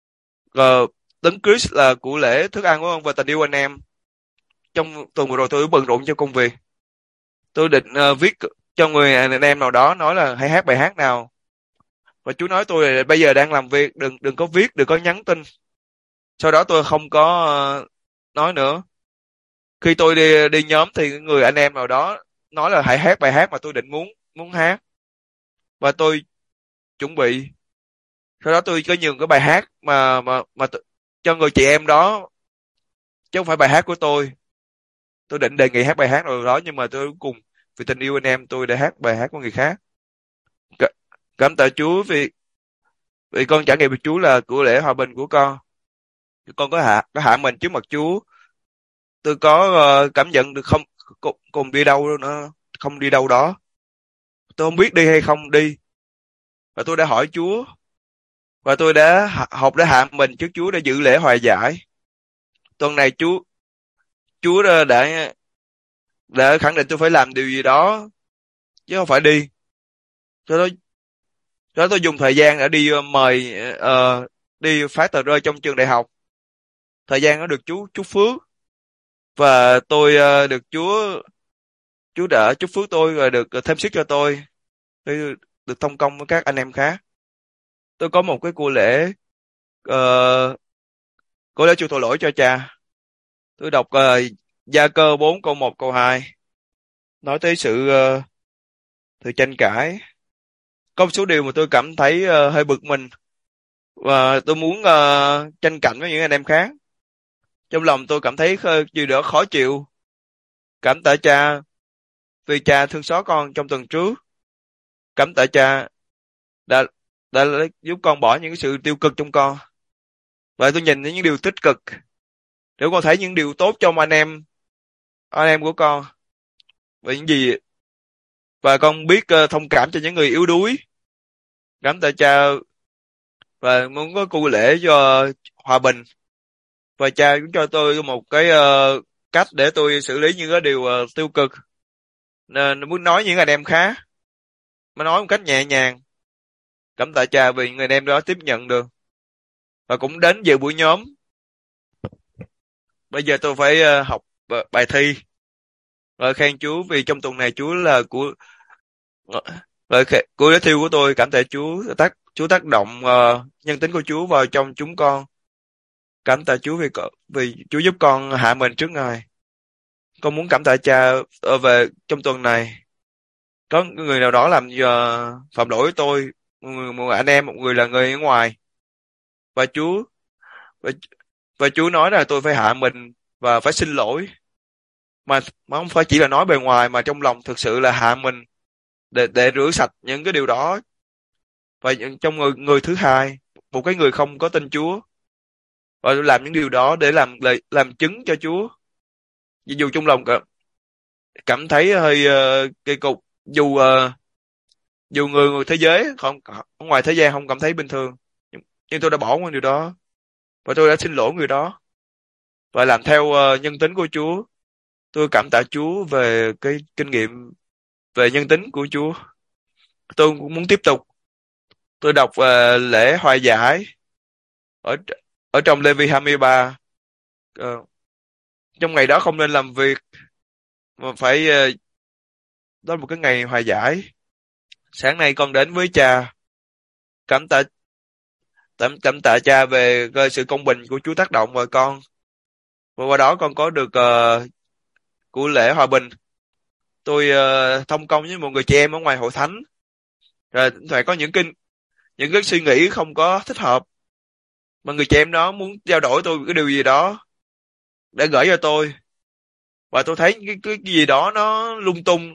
uh, đấng Christ là của lễ thức ăn của con và tình yêu anh em. Trong tuần vừa rồi tôi bận rộn cho công việc, tôi định ờ, viết cho người anh em nào đó, nói là hãy hát bài hát nào, và Chúa nói tôi là bây giờ đang làm việc, đừng đừng có viết, đừng có nhắn tin. Sau đó tôi không có ờ, nói nữa. Khi tôi đi đi nhóm thì người anh em nào đó nói là hãy hát bài hát mà tôi định muốn muốn hát, và tôi chuẩn bị. Sau đó tôi có nhường cái bài hát mà mà mà t- cho người chị em đó, chứ không phải bài hát của tôi. Tôi định đề nghị hát bài hát rồi đó, nhưng mà tôi cuối cùng vì tình yêu anh em tôi đã hát bài hát của người khác. Cả- Cảm tạ Chúa vì vì con trải nghiệm với Chúa là của lễ hòa bình của con. Con có hạ có hạ mình trước mặt Chúa. Tôi có ờ, cảm nhận được không cùng, cùng đi đâu nữa, không đi đâu đó. Tôi không biết đi hay không đi, và tôi đã hỏi Chúa, và tôi đã h- học để hạ mình trước Chúa để giữ lễ hòa giải. Tuần này Chúa Chúa đã đã đã khẳng định tôi phải làm điều gì đó, chứ không phải đi. Cho đó, cho đó tôi dùng thời gian để đi ờ, mời ờ, đi phát tờ rơi trong trường đại học. Thời gian đó được chú chú phước, và tôi ờ, được Chúa Chúa đã chúc phước tôi và được ờ, thêm sức cho tôi để được thông công với các anh em khác. Tôi có một cái buổi lễ uh, buổi lễ chịu tội lỗi cho cha. Tôi đọc uh, Gia Cơ bốn câu một câu hai, nói tới sự uh, sự tranh cãi. Có một số điều mà tôi cảm thấy uh, hơi bực mình, và tôi muốn uh, tranh cãi với những anh em khác. Trong lòng tôi cảm thấy uh, gì đó khó chịu. Cảm tạ cha vì cha thương xót con trong tuần trước. Cảm tạ cha đã đã giúp con bỏ những cái sự tiêu cực trong con, và tôi nhìn thấy những điều tích cực để con thấy những điều tốt trong anh em anh em của con, và những gì và con biết uh, thông cảm cho những người yếu đuối. Cảm tạ cha, và muốn có cuộc lễ cho hòa bình, và cha cũng cho tôi một cái uh, cách để tôi xử lý những cái điều uh, tiêu cực, nên muốn nói những anh em khác mà nói một cách nhẹ nhàng. Cảm tạ cha vì người anh em đó tiếp nhận được và cũng đến dự buổi nhóm. Bây giờ tôi phải uh, học uh, bài thi. Lời khen Chúa vì trong tuần này Chúa là của lời khen của đế thiêu của tôi. Cảm tạ Chúa tác Chúa tác động uh, nhân tính của Chúa vào trong chúng con. Cảm tạ Chúa vì vì Chúa giúp con hạ mình trước Ngài. Con muốn cảm tạ cha uh, về trong tuần này có người nào đó làm uh, phạm lỗi với tôi, một người, một người anh em, một người là người ở ngoài, và Chúa và, và Chúa nói là tôi phải hạ mình và phải xin lỗi, mà mà không phải chỉ là nói bề ngoài, mà trong lòng thực sự là hạ mình để để rửa sạch những cái điều đó. Và trong người, người thứ hai, một cái người không có tin Chúa, và tôi làm những điều đó để làm làm chứng cho Chúa, dù trong lòng cảm, cảm thấy hơi uh, kỳ cục, dù uh, dù người, người thế giới không ở ngoài thế gian không cảm thấy bình thường, nhưng, nhưng tôi đã bỏ qua điều đó, và tôi đã xin lỗi người đó và làm theo uh, nhân tính của Chúa. Tôi cảm tạ Chúa về cái kinh nghiệm về nhân tính của Chúa. Tôi cũng muốn tiếp tục. Tôi đọc uh, lễ hòa giải ở ở trong Lê-vi hai mươi ba. Uh, trong ngày đó không nên làm việc, mà phải uh, đó là một cái ngày hòa giải. Sáng nay con đến với cha, cảm tạ cảm, cảm tạ cha về cái sự công bình của Chúa tác động vào con, và qua đó con có được uh, của lễ hòa bình. Tôi uh, thông công với một người chị em ở ngoài hội thánh, rồi phải có những kinh những cái suy nghĩ không có thích hợp, mà người chị em đó muốn trao đổi tôi cái điều gì đó để gửi cho tôi, và tôi thấy cái cái, cái gì đó nó lung tung,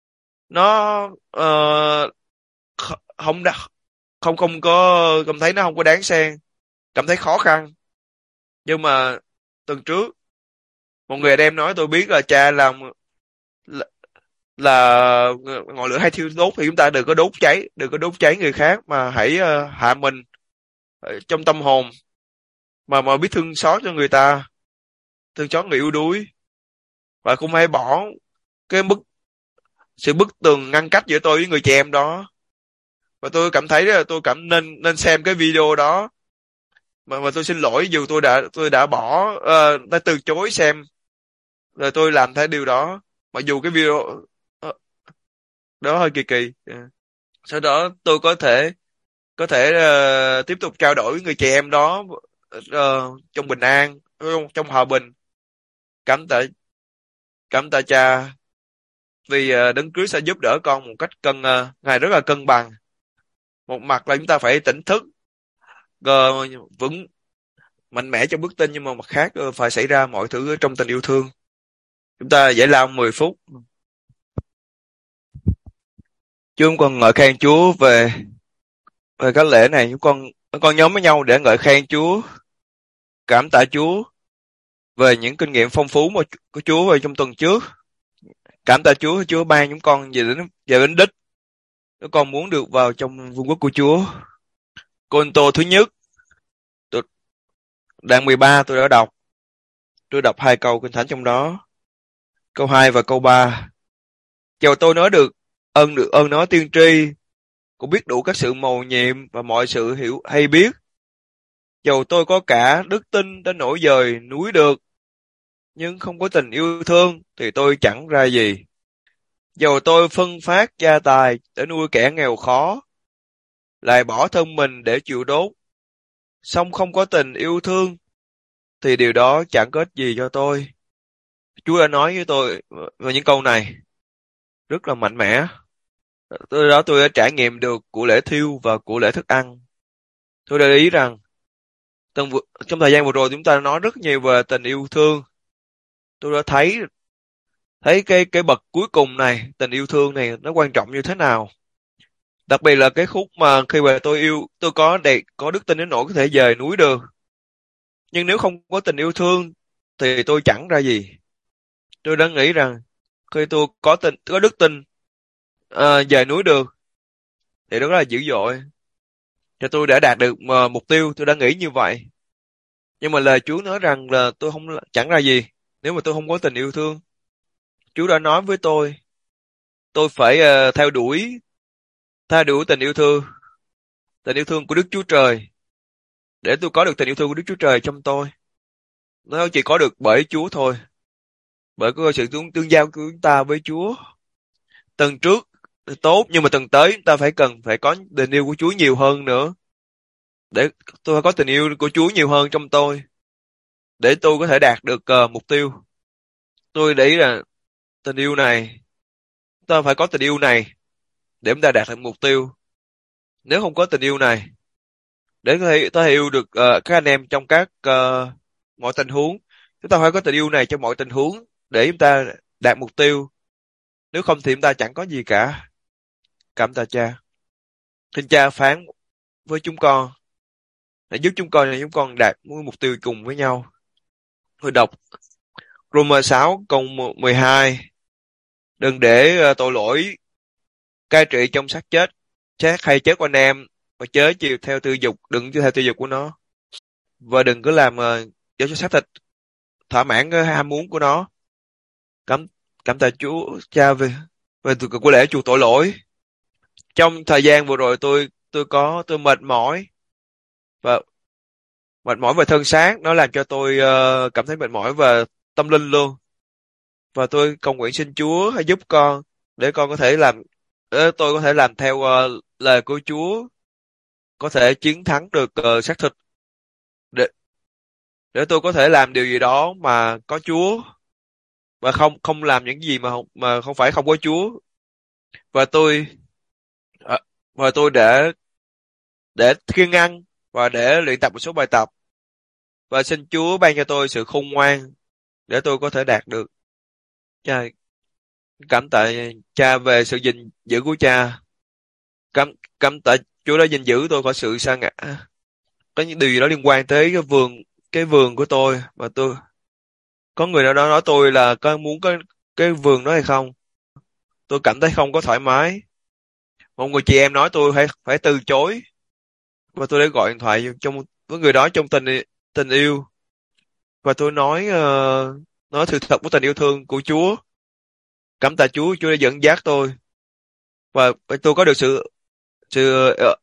nó uh, không không không có cảm thấy nó không có đáng xen, cảm thấy khó khăn. Nhưng mà tuần trước một người anh em nói tôi biết là cha làm là, là ngọn lửa hay thiêu đốt, thì chúng ta đừng có đốt cháy đừng có đốt cháy người khác, mà hãy uh, hạ mình trong tâm hồn, mà mà biết thương xót cho người ta, thương xót người yếu đuối, và không hay bỏ cái bức sự bức tường ngăn cách giữa tôi với người chị em đó. Và tôi cảm thấy là tôi cảm nên nên xem cái video đó, mà mà tôi xin lỗi dù tôi đã tôi đã bỏ uh, đã từ chối xem, rồi tôi làm theo điều đó, mặc dù cái video uh, đó hơi kỳ kỳ. Yeah. Sau đó tôi có thể có thể uh, tiếp tục trao đổi với người chị em đó uh, trong bình an, trong, trong hòa bình. Cảm tạ cảm tạ cha vì uh, đấng Christ sẽ giúp đỡ con một cách cân uh, ngài rất là cân bằng. Một mặt là chúng ta phải tỉnh thức, uh, vững mạnh mẽ trong đức tin, nhưng mà mặt khác uh, phải xảy ra mọi thứ trong tình yêu thương. Chúng ta giải lao mười phút. Chúng con ngợi khen Chúa về về cái lễ này. Chúng con chúng con nhóm với nhau để ngợi khen Chúa, cảm tạ Chúa về những kinh nghiệm phong phú mà của Chúa về trong tuần trước. Cảm tạ Chúa, Chúa ban chúng con về đến về đến đích. Chúng con muốn được vào trong vương quốc của Chúa. Cô-rinh-tô thứ nhất, tôi, đoạn mười ba tôi đã đọc. Tôi đọc hai câu kinh thánh trong đó, câu hai và câu ba. Chào tôi nói được ơn được ơn nói tiên tri, cũng biết đủ các sự mầu nhiệm và mọi sự hiểu hay biết. Dầu tôi có cả đức tin đến nỗi dời núi được, nhưng không có tình yêu thương thì tôi chẳng ra gì. Dầu tôi phân phát gia tài để nuôi kẻ nghèo khó, lại bỏ thân mình để chịu đốt, song không có tình yêu thương thì điều đó chẳng có ích gì cho tôi. Chúa đã nói với tôi về những câu này rất là mạnh mẽ. Từ đó tôi đã trải nghiệm được của lễ thiêu và của lễ thức ăn. Tôi để ý rằng trong, trong thời gian vừa rồi chúng ta nói rất nhiều về tình yêu thương. Tôi đã thấy thấy cái cái bậc cuối cùng này, tình yêu thương này nó quan trọng như thế nào. Đặc biệt là cái khúc mà khi mà tôi yêu, tôi có đầy, có đức tin đến nỗi có thể dời núi được. Nhưng nếu không có tình yêu thương thì tôi chẳng ra gì. Tôi đã nghĩ rằng khi tôi có tình, có đức tin uh, dời núi được thì đó là dữ dội. Thì tôi đã đạt được uh, mục tiêu, tôi đã nghĩ như vậy. Nhưng mà lời Chúa nói rằng là tôi không chẳng ra gì nếu mà tôi không có tình yêu thương. Chúa đã nói với tôi, tôi phải uh, theo đuổi, theo đuổi tình yêu thương, tình yêu thương của Đức Chúa Trời. Để tôi có được tình yêu thương của Đức Chúa Trời trong tôi, nó chỉ có được bởi Chúa thôi, bởi cái sự tương, tương giao của chúng ta với Chúa. Tầng trước tốt, nhưng mà tầng tới chúng ta phải cần phải có tình yêu của Chúa nhiều hơn nữa. Để tôi phải có tình yêu của Chúa nhiều hơn trong tôi, để tôi có thể đạt được uh, mục tiêu. Tôi để ý là tình yêu này, ta phải có tình yêu này để chúng ta đạt được mục tiêu. Nếu không có tình yêu này, để có thể, có thể yêu được uh, các anh em trong các uh, mọi tình huống, chúng ta phải có tình yêu này trong mọi tình huống để chúng ta đạt mục tiêu. Nếu không thì chúng ta chẳng có gì cả. Cảm tạ Cha. Xin Cha phán với chúng con để giúp chúng con, để chúng con đạt mục tiêu cùng với nhau. Tôi đọc Roma sáu câu mười hai. Đừng để uh, tội lỗi cai trị trong xác chết, chết hay chết của anh em, và chớ chiều theo tư dục, đừng theo tư dục của nó, và đừng cứ làm uh, cho xác thịt thỏa mãn cái ham muốn của nó. Cảm cảm tạ Chúa Cha về về từ của lễ chuộc tội lỗi. Trong thời gian vừa rồi tôi tôi có tôi mệt mỏi, và mệt mỏi về thân xác, nó làm cho tôi uh, cảm thấy mệt mỏi về tâm linh luôn. Và tôi cầu nguyện xin Chúa hãy giúp con để con có thể làm, để tôi có thể làm theo uh, lời của Chúa, có thể chiến thắng được uh, xác thịt, để để tôi có thể làm điều gì đó mà có Chúa, và không không làm những gì mà không, mà không phải không có Chúa. Và tôi uh, và tôi để để kiêng ăn và để luyện tập một số bài tập, và xin Chúa ban cho tôi sự khôn ngoan để tôi có thể đạt được. Cha, cảm tạ Cha về sự gìn giữ của Cha. Cảm cảm tạ Chúa đã gìn giữ tôi khỏi sự sa ngã. Có những điều gì đó liên quan tới cái vườn cái vườn của tôi, mà tôi có người nào đó nói tôi là có muốn có cái vườn đó hay không. Tôi cảm thấy không có thoải mái. Một người chị em nói tôi phải phải từ chối, và tôi đã gọi điện thoại trong với người đó trong tình tình yêu, và tôi nói uh, nói sự thật của tình yêu thương của Chúa. Cảm tạ Chúa, Chúa đã dẫn dắt tôi, và tôi có được sự sự uh,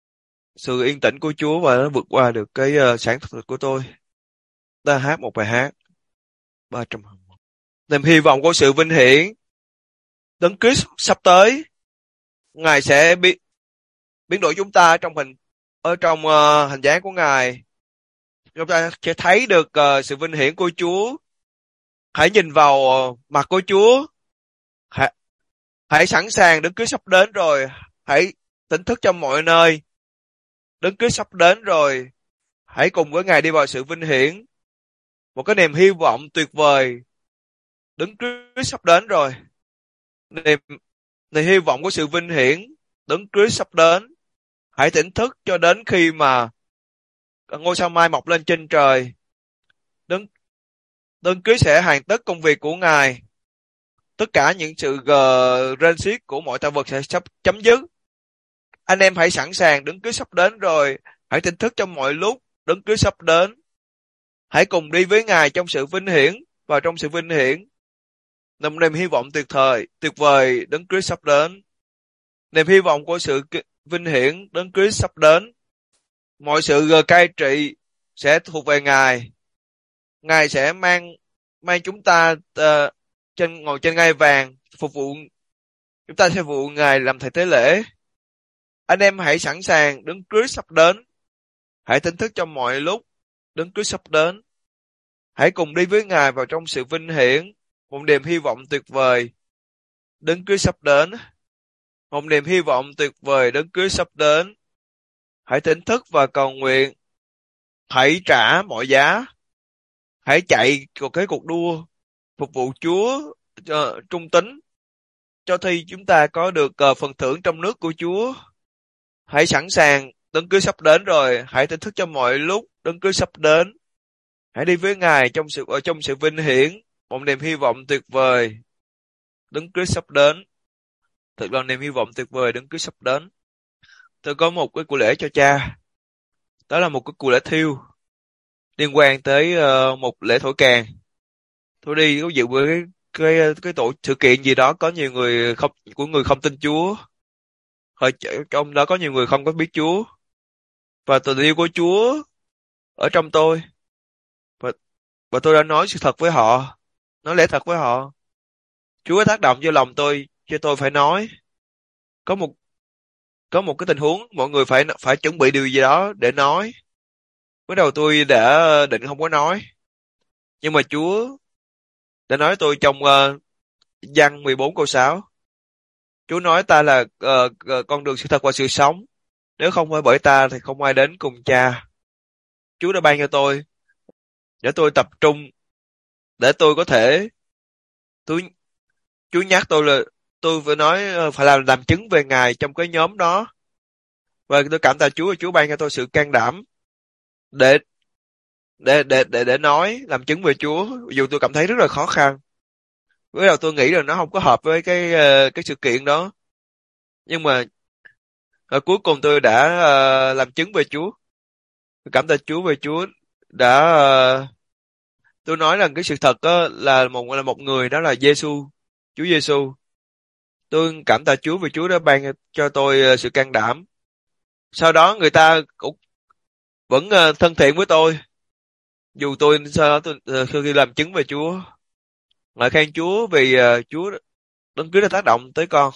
sự yên tĩnh của Chúa, và nó vượt qua được cái uh, sản thuật của tôi. Ta hát một bài hát ba trăm niềm hy vọng của sự vinh hiển. Đấng Christ sắp tới, Ngài sẽ biến biến đổi chúng ta trong hình ở trong uh, hình dáng của Ngài. Chúng ta sẽ thấy được uh, sự vinh hiển của Chúa. Hãy nhìn vào uh, mặt của Chúa. Hãy, hãy sẵn sàng, Đấng Christ sắp đến rồi. Hãy tỉnh thức trong mọi nơi. Đấng Christ sắp đến rồi. Hãy cùng với Ngài đi vào sự vinh hiển. Một cái niềm hy vọng tuyệt vời. Đấng Christ sắp đến rồi. Niềm, niềm hy vọng của sự vinh hiển. Đấng Christ sắp đến. Hãy tỉnh thức cho đến khi mà ngôi sao mai mọc lên trên trời. Đấng Đấng Christ sẽ hoàn tất công việc của Ngài. Tất cả những sự uh, rên xiết của mọi tạo vật sẽ sắp chấm dứt. Anh em hãy sẵn sàng, Đấng Christ sắp đến rồi. Hãy tỉnh thức trong mọi lúc, Đấng Christ sắp đến. Hãy cùng đi với Ngài trong sự vinh hiển, và trong sự vinh hiển, nằm niềm hy vọng tuyệt thời, tuyệt vời, Đấng Christ sắp đến. niềm hy vọng của sự vinh hiển Đấng Christ sắp đến. Mọi sự cai trị sẽ thuộc về Ngài. Ngài sẽ mang mang chúng ta uh, trên ngồi trên ngai vàng phục vụ. Chúng ta sẽ phục vụ Ngài làm thầy tế lễ. Anh em hãy sẵn sàng, Đấng Christ sắp đến. Hãy tỉnh thức trong mọi lúc, Đấng Christ sắp đến. Hãy cùng đi với Ngài vào trong sự vinh hiển, một niềm hy vọng tuyệt vời, Đấng Christ sắp đến. Một niềm hy vọng tuyệt vời, Đấng Christ sắp đến. Hãy tỉnh thức và cầu nguyện. Hãy trả mọi giá. Hãy chạy một cái cuộc đua phục vụ Chúa uh, trung tín, cho thi chúng ta có được uh, phần thưởng trong nước của Chúa. Hãy sẵn sàng, Đấng Christ sắp đến rồi. Hãy tỉnh thức trong mọi lúc, Đấng Christ sắp đến. Hãy đi với Ngài trong sự ở trong sự vinh hiển, một niềm hy vọng tuyệt vời, Đấng Christ sắp đến. Thật là niềm hy vọng tuyệt vời, Đấng Christ sắp đến. Tôi có một cái của lễ cho cha. Đó là một cái của lễ thiêu liên quan tới uh, một lễ thổi kèn. Tôi đi có dự với cái cái cái tổ sự kiện gì đó, có nhiều người không của người không tin Chúa. Hồi trong đó có nhiều người không có biết Chúa, và tình yêu của Chúa ở trong tôi, và và tôi đã nói sự thật với họ, nói lẽ thật với họ. Chúa tác động vô lòng tôi, cho tôi phải nói. Có một có một cái tình huống mọi người phải phải chuẩn bị điều gì đó để nói. Mới đầu tôi đã định không có nói, nhưng mà Chúa đã nói tôi trong uh, Giăng mười bốn câu sáu. Chúa nói ta là uh, uh, con đường sự thật và sự sống. Nếu không phải bởi ta thì không ai đến cùng cha. Chúa đã ban cho tôi để tôi tập trung, để tôi có thể tôi Chúa nhắc tôi là tôi phải nói, phải làm làm chứng về Ngài trong cái nhóm đó. Và tôi cảm tạ Chúa, và Chúa ban cho tôi sự can đảm để để để để để nói, làm chứng về Chúa, dù tôi cảm thấy rất là khó khăn. Với đầu tôi nghĩ là nó không có hợp với cái cái sự kiện đó, nhưng mà ở cuối cùng tôi đã uh, làm chứng về Chúa. Tôi cảm tạ Chúa về Chúa đã uh, tôi nói rằng cái sự thật đó là một là một người, đó là Giêsu, Chúa Giêsu. Tôi cảm tạ Chúa vì Chúa đã ban cho tôi uh, sự can đảm. Sau đó người ta cũng vẫn uh, thân thiện với tôi, dù tôi sau đó tôi uh, khi làm chứng về Chúa. Ngợi khen Chúa vì uh, Chúa Đấng Christ đã tác động tới con,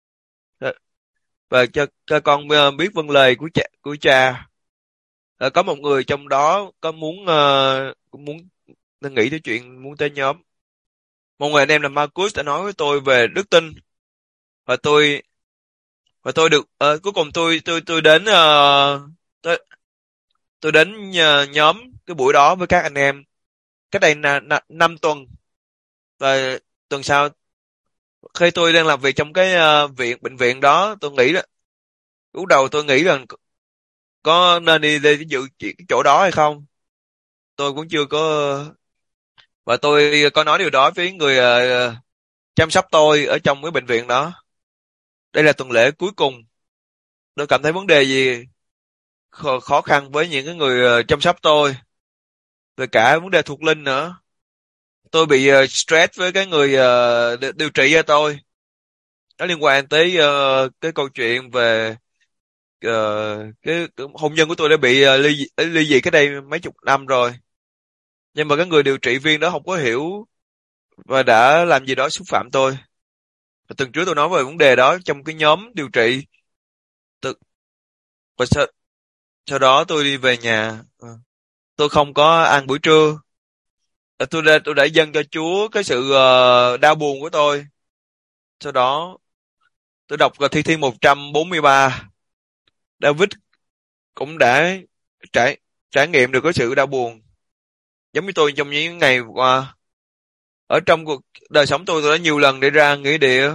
và cho cho con uh, biết vâng lời của cha của cha. Uh, có một người trong đó có muốn uh, muốn nghĩ tới chuyện muốn tới nhóm. Một người anh em là Marcus đã nói với tôi về đức tin, và tôi và tôi được uh, cuối cùng tôi tôi tôi đến uh, tôi, tôi đến uh, nhóm cái buổi đó với các anh em cách đây năm tuần. Và tuần sau, khi tôi đang làm việc trong cái uh, viện bệnh viện đó, tôi nghĩ đó lúc đầu tôi nghĩ rằng có nên đi đi dự cái chỗ đó hay không. Tôi cũng chưa có, và tôi có nói điều đó với người uh, chăm sóc tôi ở trong cái bệnh viện đó. Đây là tuần lễ cuối cùng. Tôi cảm thấy vấn đề gì khó, khó khăn với những cái người uh, chăm sóc tôi, về cả vấn đề thuộc linh nữa. Tôi bị uh, stress với cái người uh, điều trị cho tôi. Nó liên quan tới uh, cái câu chuyện về uh, cái, cái hôn nhân của tôi đã bị uh, ly, ly dị cái đây mấy chục năm rồi. Nhưng mà cái người điều trị viên đó không có hiểu và đã làm gì đó xúc phạm tôi. Và tuần trước tôi nói về vấn đề đó trong cái nhóm điều trị. Từ... Và sau, sau đó tôi đi về nhà. Tôi không có ăn buổi trưa. Tôi đã, tôi đã dâng cho Chúa cái sự uh, đau buồn của tôi. Sau đó tôi đọc Thi Thiên một trăm bốn mươi ba. David cũng đã trải trải nghiệm được cái sự đau buồn giống như tôi trong những ngày qua. Ở trong cuộc đời sống tôi, tôi đã nhiều lần để ra nghĩa địa.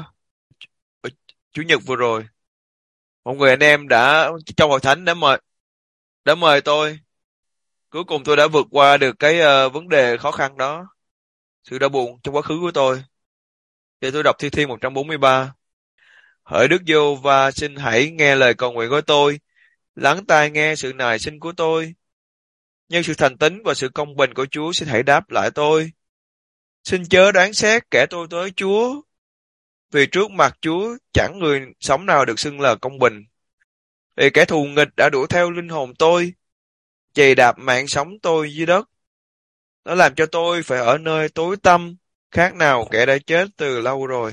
Chủ nhật vừa rồi, một người anh em đã trong hội thánh đã mời đã mời tôi. Cuối cùng tôi đã vượt qua được cái uh, vấn đề khó khăn đó, sự đau buồn trong quá khứ của tôi. Thì tôi đọc Thi Thiên một trăm bốn mươi ba. Hỡi Đức Giê-hô-va, xin hãy nghe lời cầu nguyện của tôi, lắng tai nghe sự nài xin của tôi. Nhân sự thành tín và sự công bình của Chúa xin hãy đáp lại tôi. Xin chớ đoán xét kẻ tôi tới Chúa, Vì trước mặt Chúa chẳng người sống nào được xưng là công bình. Vì kẻ thù nghịch đã đuổi theo linh hồn tôi, chày đạp mạng sống tôi dưới đất. Nó làm cho tôi phải ở nơi tối tăm, khác nào kẻ đã chết từ lâu rồi.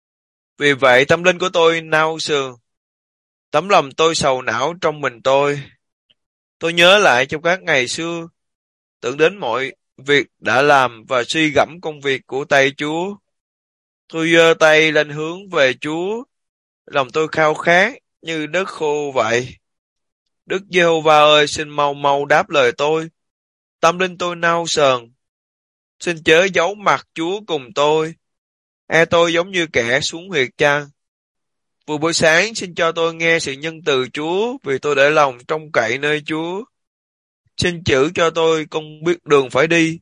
Vì vậy tâm linh của tôi nao sườn, tấm lòng tôi sầu não trong mình tôi. Tôi nhớ lại trong các ngày xưa, tưởng đến mọi việc đã làm và suy gẫm công việc của tay Chúa. Tôi giơ tay lên hướng về Chúa, lòng tôi khao khát như đất khô vậy. Đức Giê-hô-va ơi, xin mau mau đáp lời tôi. Tâm linh tôi nao sờn, xin chớ giấu mặt Chúa cùng tôi. E tôi giống như kẻ xuống huyệt chăng? Vừa buổi sáng xin cho tôi nghe sự nhân từ Chúa, vì tôi để lòng trông cậy nơi Chúa. Xin chữ cho tôi không biết đường phải đi,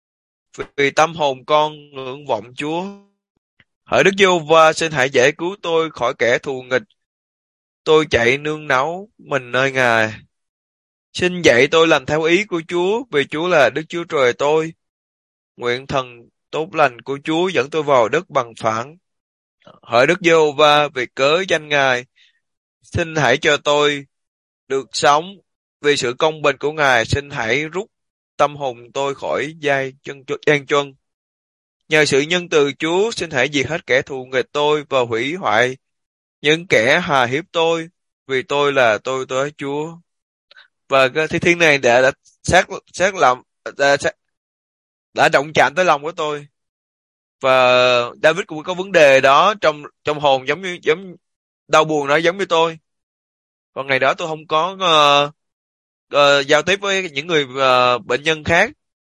vì tâm hồn con ngưỡng vọng Chúa. Hỡi Đức Giê-hô-va, xin hãy giải cứu tôi khỏi kẻ thù nghịch. Tôi chạy nương náu mình nơi Ngài. Xin dạy tôi làm theo ý của Chúa, vì Chúa là Đức Chúa Trời tôi. Nguyện thần tốt lành của Chúa dẫn tôi vào đất bằng phẳng. Hỡi Đức Giê-hô-va, vì cớ danh Ngài, xin hãy cho tôi được sống. Vì sự công bình của Ngài, xin hãy rút tâm hồn tôi khỏi dai chân gian truân. Nhờ sự nhân từ Chúa, xin hãy diệt hết kẻ thù nghịch tôi và hủy hoại những kẻ hà hiếp tôi, vì tôi là tôi tới Chúa. Và cái thi thiên này đã, đã xác xác lòng đã, đã động chạm tới lòng của tôi. Và David cũng có vấn đề đó trong trong hồn, giống như giống đau buồn đó, giống như tôi. Còn ngày đó tôi không có uh, uh, giao tiếp với những người uh, bệnh nhân khác,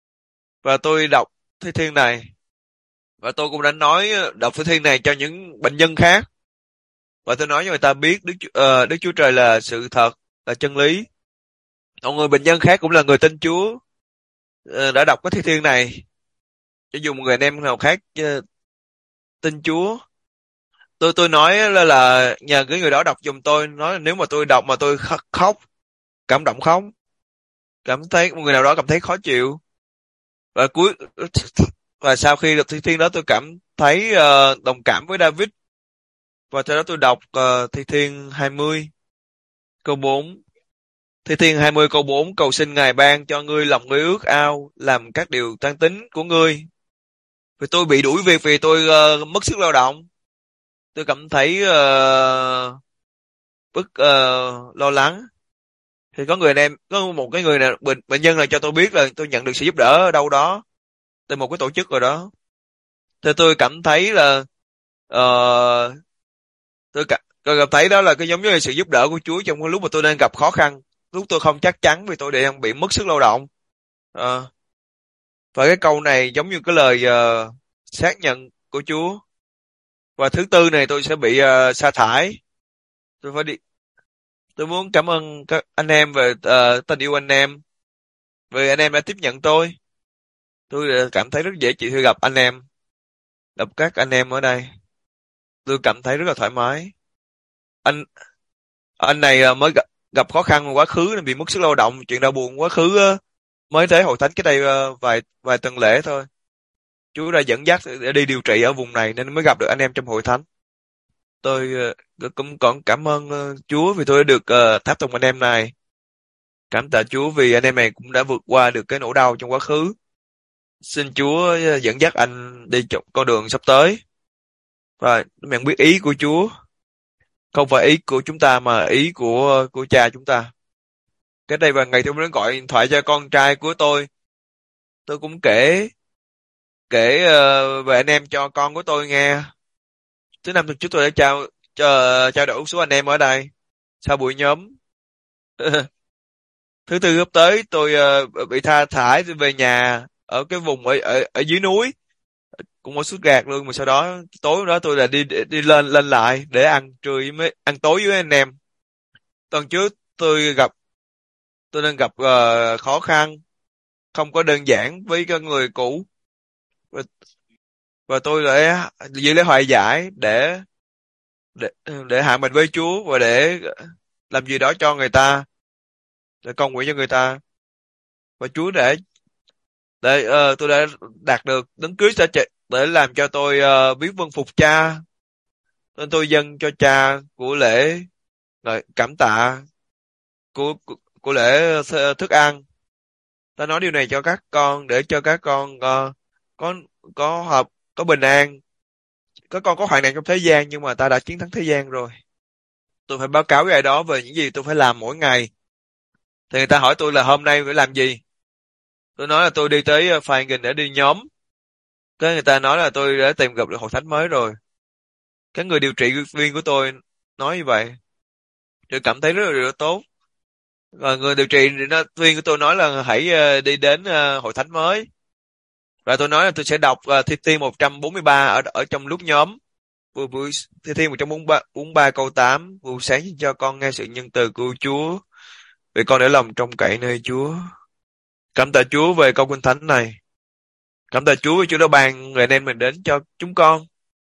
và tôi đọc thi thiên này, và tôi cũng đã nói đọc thi thiên này cho những bệnh nhân khác, và tôi nói cho người ta biết Đức uh, Đức Chúa Trời là sự thật, là chân lý. Còn người bệnh nhân khác cũng là người tin Chúa, uh, đã đọc cái thi thiên này cho dù một người anh em nào khác uh, tin Chúa. Tôi tôi nói là, là nhờ cái người đó đọc giùm tôi, nói là nếu mà tôi đọc mà tôi khóc, cảm động khóc, cảm thấy một người nào đó cảm thấy khó chịu, và cuối và sau khi đọc thi thiên đó tôi cảm thấy uh, đồng cảm với David, và sau đó tôi đọc uh, thi thiên hai mươi câu bốn. Thi thiên hai mươi câu bốn: cầu xin Ngài ban cho ngươi lòng ngươi ước ao làm các điều toan tính của ngươi. Vì tôi bị đuổi việc vì tôi uh, mất sức lao động, tôi cảm thấy uh, bức uh, lo lắng. Thì có người anh em, có một cái người nào bệnh bệnh nhân là cho tôi biết là tôi nhận được sự giúp đỡ ở đâu đó từ một cái tổ chức rồi đó. Thì tôi cảm thấy là uh, tôi cảm, tôi cảm thấy đó là cái giống như là sự giúp đỡ của Chúa trong cái lúc mà tôi đang gặp khó khăn, lúc tôi không chắc chắn vì tôi đang bị mất sức lao động. Uh, và cái câu này giống như cái lời uh, xác nhận của Chúa. Và thứ tư này tôi sẽ bị uh, sa thải, tôi phải đi. Tôi muốn cảm ơn các anh em về uh, tình yêu anh em, vì anh em đã tiếp nhận tôi. Tôi uh, cảm thấy rất dễ chịu khi gặp anh em, gặp các anh em ở đây. Tôi cảm thấy rất là thoải mái. Anh anh này uh, mới gặp, gặp khó khăn quá khứ nên bị mất sức lao động, chuyện đau buồn quá khứ uh, mới tới hội thánh cái đây uh, vài vài tuần lễ thôi. Chúa đã dẫn dắt để đi điều trị ở vùng này nên mới gặp được anh em trong hội thánh. Tôi uh, cũng còn cảm ơn uh, Chúa vì tôi đã được uh, tháp tùng anh em này. Cảm tạ Chúa vì anh em này cũng đã vượt qua được cái nỗi đau trong quá khứ. Xin Chúa uh, dẫn dắt anh đi trong con đường sắp tới, và mình biết ý của Chúa, không phải ý của chúng ta mà ý của của Cha chúng ta. Cái đây vào ngày tôi muốn gọi điện thoại cho con trai của tôi, tôi cũng kể kể uh, về anh em cho con của tôi nghe. Thứ năm tuần trước tôi đã trao cho trao đổi số anh em ở đây sau buổi nhóm. Thứ tư sắp tới tôi uh, bị tha thải về nhà ở cái vùng ở ở, ở dưới núi, cũng ở suốt gạt luôn. Mà sau đó tối đó tôi là đi đi lên lên lại để ăn trưa với ăn tối với anh em. Tuần trước tôi gặp tôi đang gặp uh, khó khăn không có đơn giản với cái người cũ, và, và tôi để giữ lễ hòa giải để để để hạ mình với Chúa và để làm gì đó cho người ta, để cầu nguyện cho người ta. Và Chúa để để uh, tôi đã đạt được đấng Christ để để làm cho tôi uh, biết vâng phục Cha, Nên tôi dâng cho cha của lễ ngợi cảm tạ, của của, của lễ th- thức ăn. Ta nói điều này cho các con để cho các con ờ, có có hợp có bình an. Các con có hoạn nạn trong thế gian nhưng mà ta đã chiến thắng thế gian rồi. Tôi phải báo cáo với ai đó về những gì tôi phải làm mỗi ngày. Thì người ta hỏi tôi là hôm nay phải làm gì. Tôi nói là tôi đi tới ờ, Phàn Nghình để đi nhóm. Cái người ta nói là tôi đã tìm gặp được hội thánh mới rồi. Cái người điều trị viên của tôi nói như vậy. Tôi cảm thấy rất là, rất là tốt. Rồi người điều trị viên của tôi nói là hãy ờ, đi đến ờ, hội thánh mới. Rồi tôi nói là tôi sẽ đọc uh, Thi Thiên một trăm bốn mươi ba ở ở trong lúc nhóm. Buổi buổi Thi Thiên một trăm bốn mươi ba câu tám, buổi sáng cho con nghe sự nhân từ của Chúa, vì con để lòng trông cậy nơi Chúa. Cảm tạ Chúa về câu kinh thánh này. Cảm tạ Chúa vì Chúa đã ban người anh em mình đến cho chúng con.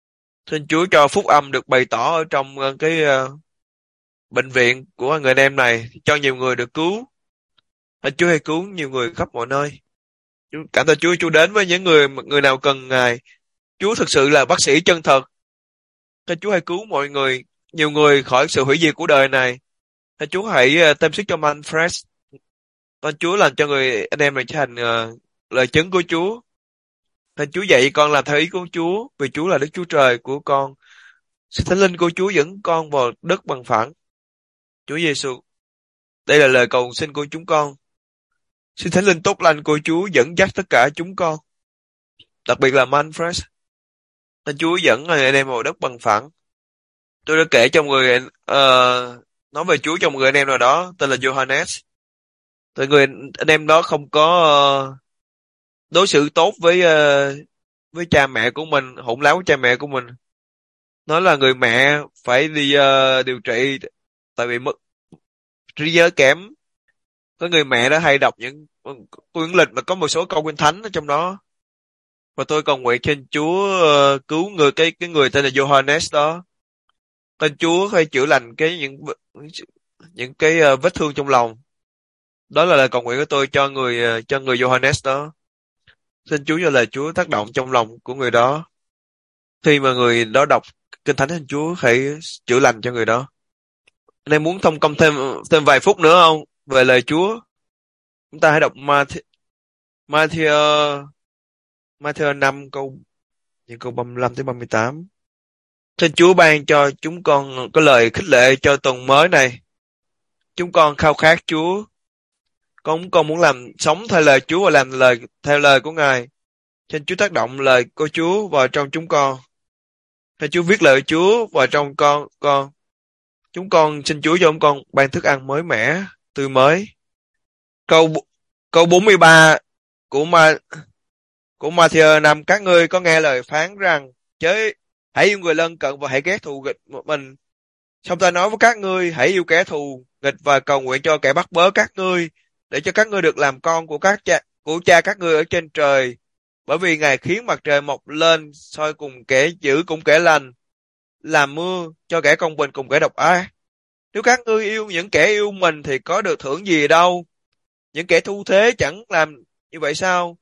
Xin Chúa cho phúc âm được bày tỏ ở trong ờ, cái uh, bệnh viện của người anh em này, cho nhiều người được cứu. Và Chúa hãy cứu nhiều người khắp mọi nơi. Cảm tạ Chúa, Chúa đến với những người người nào cần Ngài. Chúa thực sự là bác sĩ chân thật. Xin Chúa hãy cứu mọi người, nhiều người khỏi sự hủy diệt của đời này. Xin Chúa hãy uh, thêm sức cho Manfred. Xin Chúa làm cho người anh em này trở thành uh, lời chứng của Chúa. Xin Chúa dạy con làm theo ý của Chúa, vì Chúa là Đức Chúa Trời của con. Sự Thánh Linh của Chúa dẫn con vào đất bằng phẳng. Chúa Giêsu, đây là lời cầu xin của chúng con. Xin Thánh Linh tốt lành của Chúa dẫn dắt tất cả chúng con, đặc biệt là Manfred. Xin Chúa dẫn người anh em vào đất bằng phẳng. Tôi đã kể cho một người uh, nói về Chúa cho một người anh em nào đó tên là Johannes. Tại người anh em đó không có uh, đối xử tốt với uh, với cha mẹ của mình, hỗn láo với cha mẹ của mình. Nói là người mẹ phải đi uh, điều trị tại vì mất trí nhớ kém. Có người mẹ đã hay đọc những quyển lịch mà có một số câu kinh thánh ở trong đó. Và tôi cầu nguyện trên Chúa uh, cứu người cái cái người tên là Johannes đó. Tên Chúa hay chữa lành cái những những cái uh, vết thương trong lòng. Đó là lời cầu nguyện của tôi cho người uh, cho người Johannes đó. Xin Chúa cho lời Chúa tác động trong lòng của người đó. Khi mà người đó đọc kinh thánh, xin Chúa hãy chữa lành cho người đó. Anh em muốn thông công thêm thêm vài phút nữa không về lời Chúa? Chúng ta hãy đọc Matthew Matthew Matthew năm câu những câu ba mươi lăm tới ba mươi tám. Xin Chúa ban cho chúng con có lời khích lệ cho tuần mới này. Chúng con khao khát Chúa. Con con muốn làm sống theo lời Chúa và làm lời theo lời của Ngài. Xin Chúa tác động lời của Chúa vào trong chúng con. Xin Chúa viết lời Chúa vào trong con con. Chúng con xin Chúa cho chúng con ban thức ăn mới mẻ, tươi mới. Câu câu bốn mươi ba của Ma của Matthew năm, các ngươi có nghe lời phán rằng chớ hãy yêu người lân cận và hãy ghét thù nghịch một mình. Xong ta nói với các ngươi hãy yêu kẻ thù nghịch và cầu nguyện cho kẻ bắt bớ các ngươi, để cho các ngươi được làm con của các cha của cha các ngươi ở trên trời. Bởi vì Ngài khiến mặt trời mọc lên soi cùng kẻ dữ cũng kẻ lành, làm mưa cho kẻ công bình cùng kẻ độc ác. Nếu các ngươi yêu những kẻ yêu mình thì có được thưởng gì đâu? Những kẻ thu thế chẳng làm như vậy sao?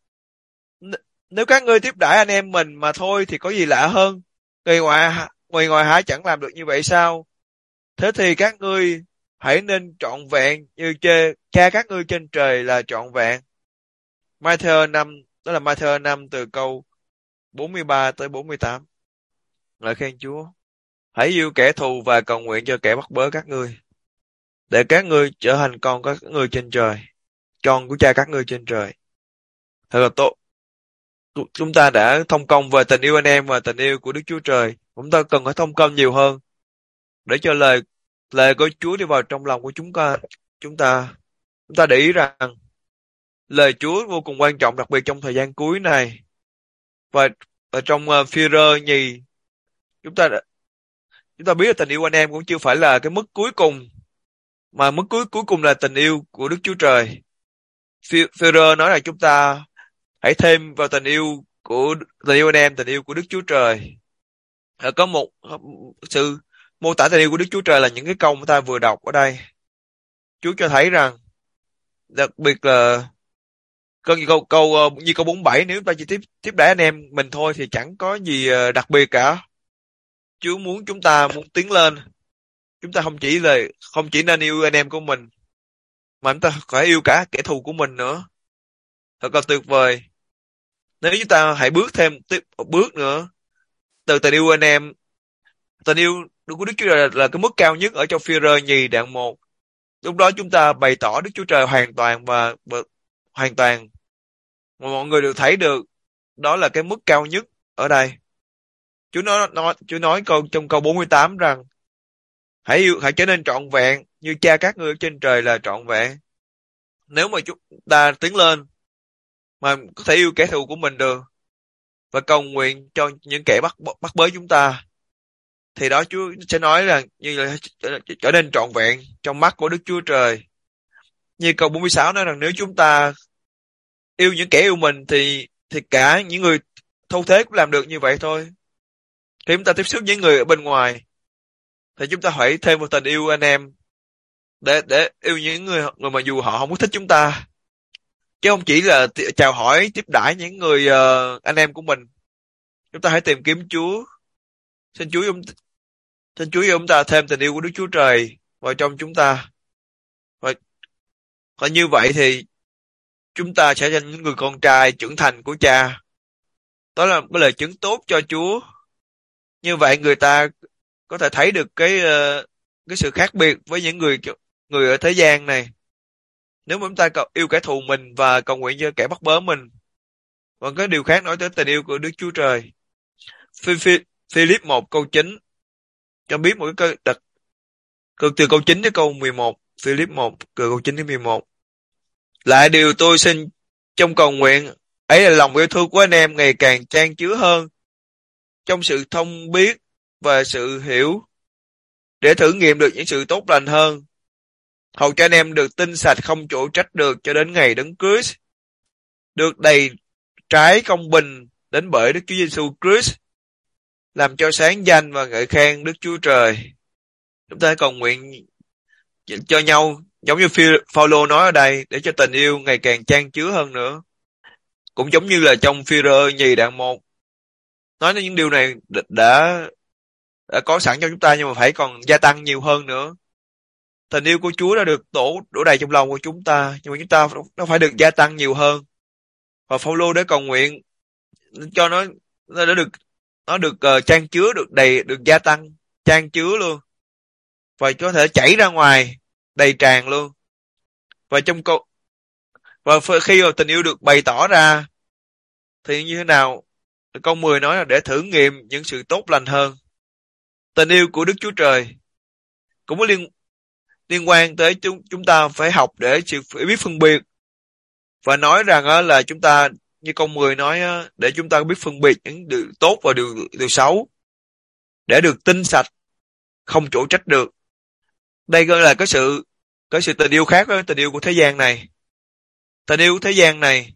Nếu các ngươi tiếp đãi anh em mình mà thôi thì có gì lạ hơn? Người ngoài người ngoài hả chẳng làm được như vậy sao? Thế thì các ngươi hãy nên trọn vẹn như chê, cha các ngươi trên trời là trọn vẹn. Matthew năm, đó là Matthew năm từ câu bốn mươi ba tới bốn mươi tám. Lời khen Chúa. Hãy yêu kẻ thù và cầu nguyện cho kẻ bắt bớ các ngươi, để các ngươi trở thành con các ngươi trên trời, con của cha các ngươi trên trời. Thật là tốt. Chúng ta đã thông công về tình yêu anh em và tình yêu của Đức Chúa Trời. Chúng ta cần phải thông công nhiều hơn để cho lời lời của Chúa đi vào trong lòng của chúng ta. Chúng ta chúng ta để ý rằng lời Chúa vô cùng quan trọng, đặc biệt trong thời gian cuối này. Và ở trong uh, Phi-rơ nhì, chúng ta đã, chúng ta biết là tình yêu anh em cũng chưa phải là cái mức cuối cùng, mà mức cuối cuối cùng là tình yêu của Đức Chúa Trời. Phi-rơ nói là chúng ta hãy thêm vào tình yêu của tình yêu anh em, tình yêu của Đức Chúa Trời. Có một sự mô tả tình yêu của Đức Chúa Trời là những cái câu mà ta vừa đọc ở đây. Chúa cho thấy rằng, đặc biệt là câu câu, câu như câu bốn mươi bảy, nếu ta chỉ tiếp tiếp đãi anh em mình thôi thì chẳng có gì đặc biệt cả. Chúa muốn chúng ta muốn tiến lên. Chúng ta không chỉ là không chỉ nên yêu anh em của mình, mà chúng ta phải yêu cả kẻ thù của mình nữa. Thật là tuyệt vời. Nếu chúng ta hãy bước thêm tiếp một bước nữa, từ tình yêu anh em, tình yêu của Đức Chúa Trời là, là cái mức cao nhất ở trong Phi-rơ nhì đoạn một. Lúc đó chúng ta bày tỏ Đức Chúa Trời hoàn toàn và, và hoàn toàn, mà mọi người đều thấy được đó là cái mức cao nhất ở đây. Chúa nói, nói Chúa nói câu trong câu bốn mươi tám rằng hãy yêu hãy trở nên trọn vẹn như cha các ngươi ở trên trời là trọn vẹn. Nếu mà chúng ta tiến lên mà có thể yêu kẻ thù của mình được và cầu nguyện cho những kẻ bắt bắt bớ chúng ta, thì đó Chúa sẽ nói là như là trở nên trọn vẹn trong mắt của Đức Chúa Trời. Như câu bốn mươi sáu nói rằng nếu chúng ta yêu những kẻ yêu mình thì thì cả những người thâu thế cũng làm được như vậy thôi. Khi chúng ta tiếp xúc với người ở bên ngoài thì chúng ta phải thêm một tình yêu anh em để để yêu những người người mà dù họ không có thích chúng ta, chứ không chỉ là chào hỏi tiếp đãi những người uh, anh em của mình. Chúng ta hãy tìm kiếm Chúa. Xin Chúa chúng xin Chúa chúng ta thêm tình yêu của Đức Chúa Trời vào trong chúng ta, và, và như vậy thì chúng ta sẽ thành những người con trai trưởng thành của Cha. Đó là cái lời chứng tốt cho Chúa. Như vậy người ta có thể thấy được cái uh, cái sự khác biệt với những người người ở thế gian này. Nếu mà chúng ta yêu kẻ thù mình và cầu nguyện cho kẻ bắt bớ mình, còn cái điều khác nói tới tình yêu của Đức Chúa Trời. Philip một câu chín cho biết một cái câu đặc từ câu chín đến câu mười một. Philip một từ câu chín đến mười một. Lại điều tôi xin trong cầu nguyện ấy là lòng yêu thương của anh em ngày càng chan chứa hơn trong sự thông biết và sự hiểu, để thử nghiệm được những sự tốt lành hơn, hầu cho anh em được tinh sạch không chỗ trách được cho đến ngày Đấng Christ, được đầy trái công bình đến bởi Đức Chúa Giêsu Christ, làm cho sáng danh và ngợi khen Đức Chúa Trời. Chúng ta cầu nguyện cho nhau giống như Phaolô nói ở đây, để cho tình yêu ngày càng chan chứa hơn nữa. Cũng giống như là trong Phi-rơ nhì đoạn một nói đến những điều này đã đã có sẵn cho chúng ta, nhưng mà phải còn gia tăng nhiều hơn nữa. Tình yêu của Chúa đã được đổ đổ đầy trong lòng của chúng ta, nhưng mà chúng ta nó phải được gia tăng nhiều hơn. Và Phaolô đã cầu nguyện cho nó nó đã được nó được uh, chan chứa, được đầy, được gia tăng, chan chứa luôn, và có thể chảy ra ngoài đầy tràn luôn. Và trong câu và khi mà tình yêu được bày tỏ ra thì như thế nào? Câu mười nói là để thử nghiệm những sự tốt lành hơn. Tình yêu của Đức Chúa Trời cũng có liên liên quan tới chúng chúng ta phải học để phải biết phân biệt, và nói rằng á, là chúng ta như câu mười nói á, để chúng ta biết phân biệt những điều tốt và điều điều xấu, để được tinh sạch không chỗ trách được. Đây gọi là cái sự cái sự tình yêu khác với tình yêu của thế gian này. Tình yêu của thế gian này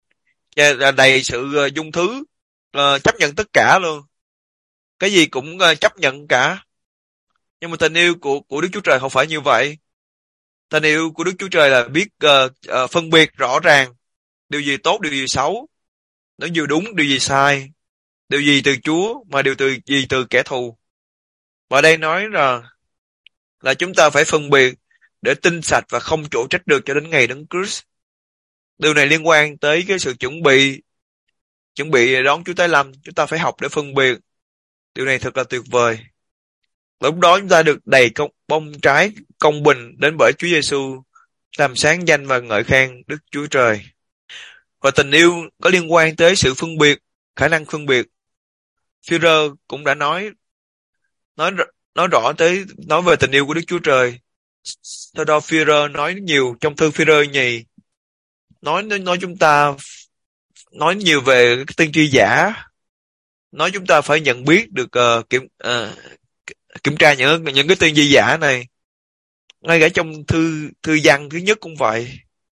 là đầy sự dung thứ, uh, chấp nhận tất cả luôn, cái gì cũng uh, chấp nhận cả. Nhưng mà tình yêu của của Đức Chúa Trời không phải như vậy. Tình yêu của Đức Chúa Trời là biết uh, uh, phân biệt rõ ràng điều gì tốt, điều gì xấu, điều gì đúng, điều gì sai, điều gì từ Chúa mà điều từ gì từ kẻ thù. Và đây nói là là chúng ta phải phân biệt để tinh sạch và không chỗ trách được cho đến ngày Đấng Christ. Điều này liên quan tới cái sự chuẩn bị chuẩn bị đón Chúa Tái Lâm. Chúng ta phải học để phân biệt. Điều này thật là tuyệt vời. Lúc đó chúng ta được đầy công, bông trái công bình đến bởi Chúa Giêsu, làm sáng danh và ngợi khen Đức Chúa Trời. Và tình yêu có liên quan tới sự phân biệt, khả năng phân biệt. Phi-rơ cũng đã nói nói nói rõ tới nói về tình yêu của Đức Chúa Trời. Sau đó Phi-rơ nói nhiều trong thư Phi-rơ nhì, nói nói chúng ta nói nhiều về cái tiên tri giả, nói chúng ta phải nhận biết được uh, kiểm uh, kiểm tra những những cái tiên tri giả này. Ngay cả trong thư thư văn thứ nhất cũng vậy.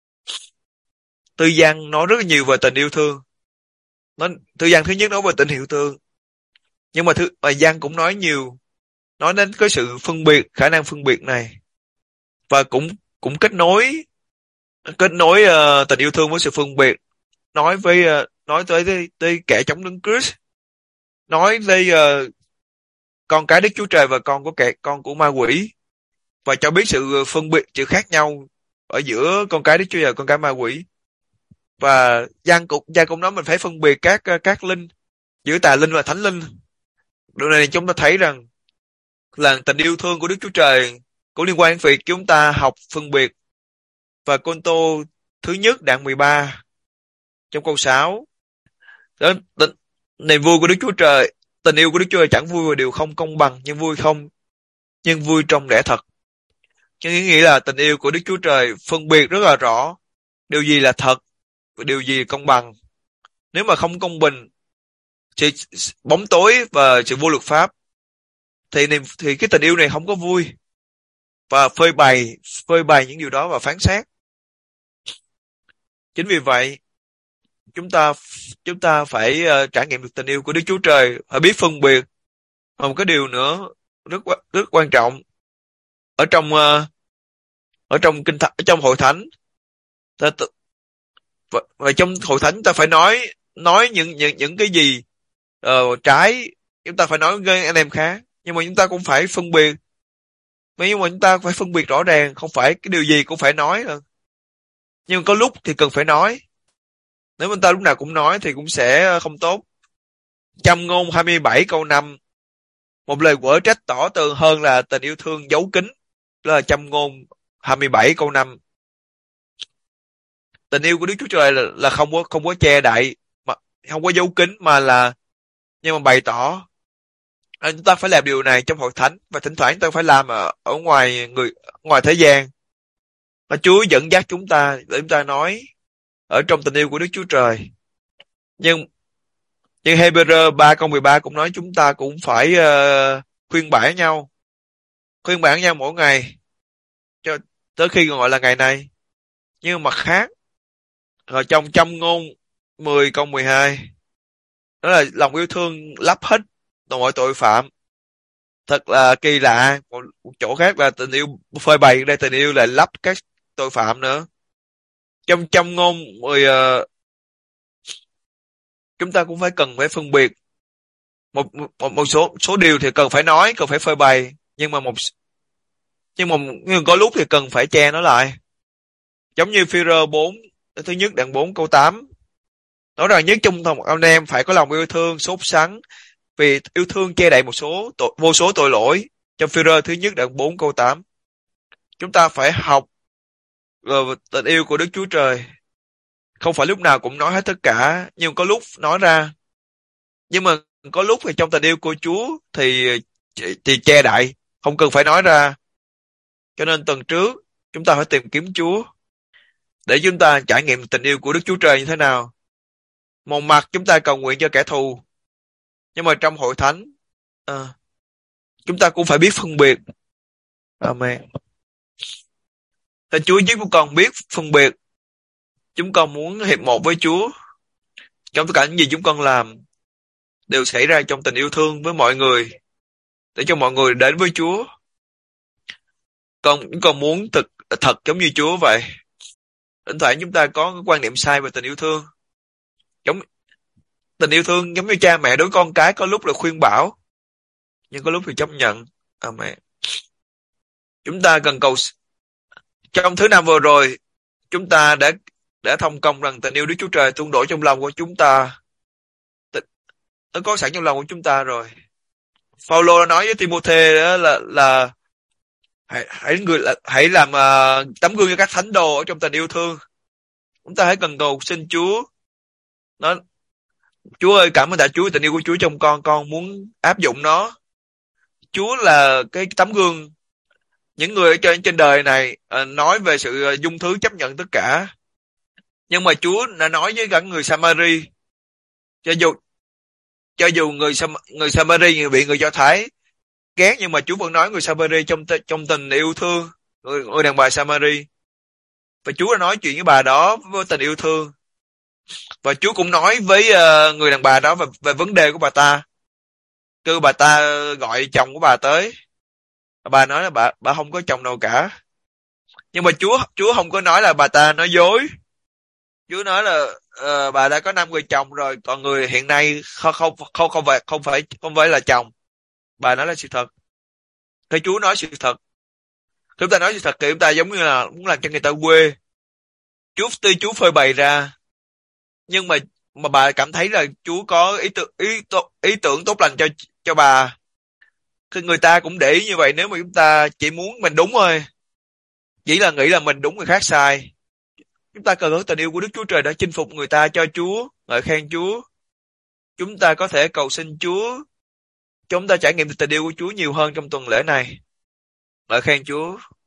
Thư văn nói rất nhiều về tình yêu thương. Nó thư văn thứ nhất nói về tình yêu thương, nhưng mà thư bài văn cũng nói nhiều, nói đến cái sự phân biệt, khả năng phân biệt này, và cũng cũng kết nối kết nối uh, tình yêu thương với sự phân biệt, nói với uh, nói tới tới, tới kẻ chống Đấng Christ, nói tới uh, con cái Đức Chúa Trời và con của kẻ con của ma quỷ, và cho biết sự phân biệt, sự khác nhau ở giữa con cái Đức Chúa Trời và con cái ma quỷ. Và Giăng cũng Giăng cũng nói mình phải phân biệt các các linh, giữa tà linh và thánh linh. Điều này chúng ta thấy rằng là tình yêu thương của Đức Chúa Trời cũng liên quan đến việc chúng ta học phân biệt. Và Côn Tô thứ nhất đoạn mười ba trong câu sáu, đó, tình, niềm vui của Đức Chúa Trời, tình yêu của Đức Chúa Trời chẳng vui vào điều không công bằng, nhưng vui không nhưng vui trong lẽ thật. Chứ nghĩa là tình yêu của Đức Chúa Trời phân biệt rất là rõ điều gì là thật và điều gì là công bằng. Nếu mà không công bình, sự bóng tối và sự vô luật pháp, thì thì cái tình yêu này không có vui, và phơi bày phơi bày những điều đó và phán xét. Chính vì vậy chúng ta chúng ta phải uh, trải nghiệm được tình yêu của Đức Chúa Trời, phải biết phân biệt. Và một cái điều nữa rất rất quan trọng ở trong uh, ở trong kinh thánh, ở trong hội thánh, ta, và, và trong hội thánh ta phải nói nói những những những cái gì uh, trái, chúng ta phải nói với anh em khác, nhưng mà chúng ta cũng phải phân biệt. Nhưng mà chúng ta phải phân biệt rõ ràng, không phải cái điều gì cũng phải nói đâu. Nhưng có lúc thì cần phải nói. Nếu chúng ta lúc nào cũng nói thì cũng sẽ không tốt. Châm ngôn hai mươi bảy câu năm, một lời quở trách tỏ tường hơn là tình yêu thương giấu kín. Đó là châm ngôn hai mươi bảy câu năm. Tình yêu của Đức Chúa Trời là, là không có không có che đậy, mà không có giấu kín, mà là nhưng mà bày tỏ. À, chúng ta phải làm điều này trong hội thánh, và thỉnh thoảng chúng ta phải làm ở, ở ngoài người ngoài thế gian. Và Chúa dẫn dắt chúng ta để chúng ta nói ở trong tình yêu của Đức Chúa Trời. Nhưng nhưng Hebrew ba câu mười ba cũng nói chúng ta cũng phải uh, khuyên bảo nhau, khuyên bảo nhau mỗi ngày cho tới khi gọi là ngày này. Nhưng mặt khác, ở trong châm ngôn mười câu mười hai, đó là lòng yêu thương lấp hết mọi tội phạm. Thật là kỳ lạ. Một, một chỗ khác là tình yêu phơi bày, đây tình yêu là lấp các tội phạm nữa. Trong châm ngôn mười, uh, chúng ta cũng phải cần phải phân biệt. Một, một, một số số điều thì cần phải nói, cần phải phơi bày, nhưng mà một nhưng mà nhưng có lúc thì cần phải che nó lại. Giống như Phi-rơ bốn thứ nhất đoạn bốn câu tám, nói rằng nhất trong một anh em phải có lòng yêu thương sốt sắng, vì yêu thương che đậy một số tội, vô số tội lỗi. Trong Phi-rơ thứ nhất đoạn bốn câu tám, chúng ta phải học uh, tình yêu của Đức Chúa Trời. Không phải lúc nào cũng nói hết tất cả, nhưng có lúc nói ra. Nhưng mà có lúc thì trong tình yêu của Chúa thì thì che đậy, không cần phải nói ra. Cho nên tuần trước chúng ta phải tìm kiếm Chúa để chúng ta trải nghiệm tình yêu của Đức Chúa Trời như thế nào. Một mặt chúng ta cầu nguyện cho kẻ thù, nhưng mà trong hội thánh à, chúng ta cũng phải biết phân biệt. Amen. Thì Chúa giúp chúng con biết phân biệt. Chúng con muốn hiệp một với Chúa. Trong tất cả những gì chúng con làm đều xảy ra trong tình yêu thương với mọi người, để cho mọi người đến với Chúa. Con chúng con muốn thực thật giống như Chúa vậy. Thỉnh thoảng chúng ta có cái quan niệm sai về tình yêu thương. Giống tình yêu thương giống như cha mẹ đối con cái, có lúc là khuyên bảo, nhưng có lúc thì chấp nhận. Amen. Chúng ta cần cầu. Trong thứ năm vừa rồi, chúng ta đã đã thông công rằng tình yêu Đức Chúa Trời tuôn đổ trong lòng của chúng ta. Nó có sẵn trong lòng của chúng ta rồi. Phaolô đã nói với Timôthê đó là là hãy hãy người hãy làm uh, tấm gương cho các thánh đồ ở trong tình yêu thương. Chúng ta hãy cần cầu xin Chúa. Nó Chúa ơi, cảm ơn tạ Chúa, tình yêu của Chúa trong con, con muốn áp dụng nó. Chúa là cái tấm gương. Những người ở trên trên đời này uh, nói về sự uh, dung thứ chấp nhận tất cả. Nhưng mà Chúa đã nói với cả người Samari, cho dù cho dù người người Samari bị người Do Thái ghét, nhưng mà Chúa vẫn nói người Samari trong trong tình yêu thương người, người đàn bà Samari. Và Chúa đã nói chuyện với bà đó với tình yêu thương. Và Chúa cũng nói với uh, người đàn bà đó về, về vấn đề của bà ta. Cứ bà ta gọi chồng của bà tới, bà nói là bà bà không có chồng nào cả. Nhưng mà Chúa Chúa không có nói là bà ta nói dối. Chúa nói là uh, bà đã có năm người chồng rồi, còn người hiện nay không không không không phải không phải không phải là chồng. Bà nói là sự thật. Khi Chúa nói sự thật, chúng ta nói sự thật thì chúng ta giống như là muốn làm cho người ta quê. Chúa tuy Chúa phơi bày ra, nhưng mà mà bà cảm thấy là Chúa có ý tưởng ý tốt ý tưởng tốt lành cho cho bà. Thì người ta cũng để ý như vậy, nếu mà chúng ta chỉ muốn mình đúng thôi, chỉ là nghĩ là mình đúng người khác sai. Chúng ta cần có tình yêu của Đức Chúa Trời đã chinh phục người ta cho Chúa, ngợi khen Chúa. Chúng ta có thể cầu xin Chúa, chúng ta trải nghiệm tình yêu của Chúa nhiều hơn trong tuần lễ này. Ngợi khen Chúa.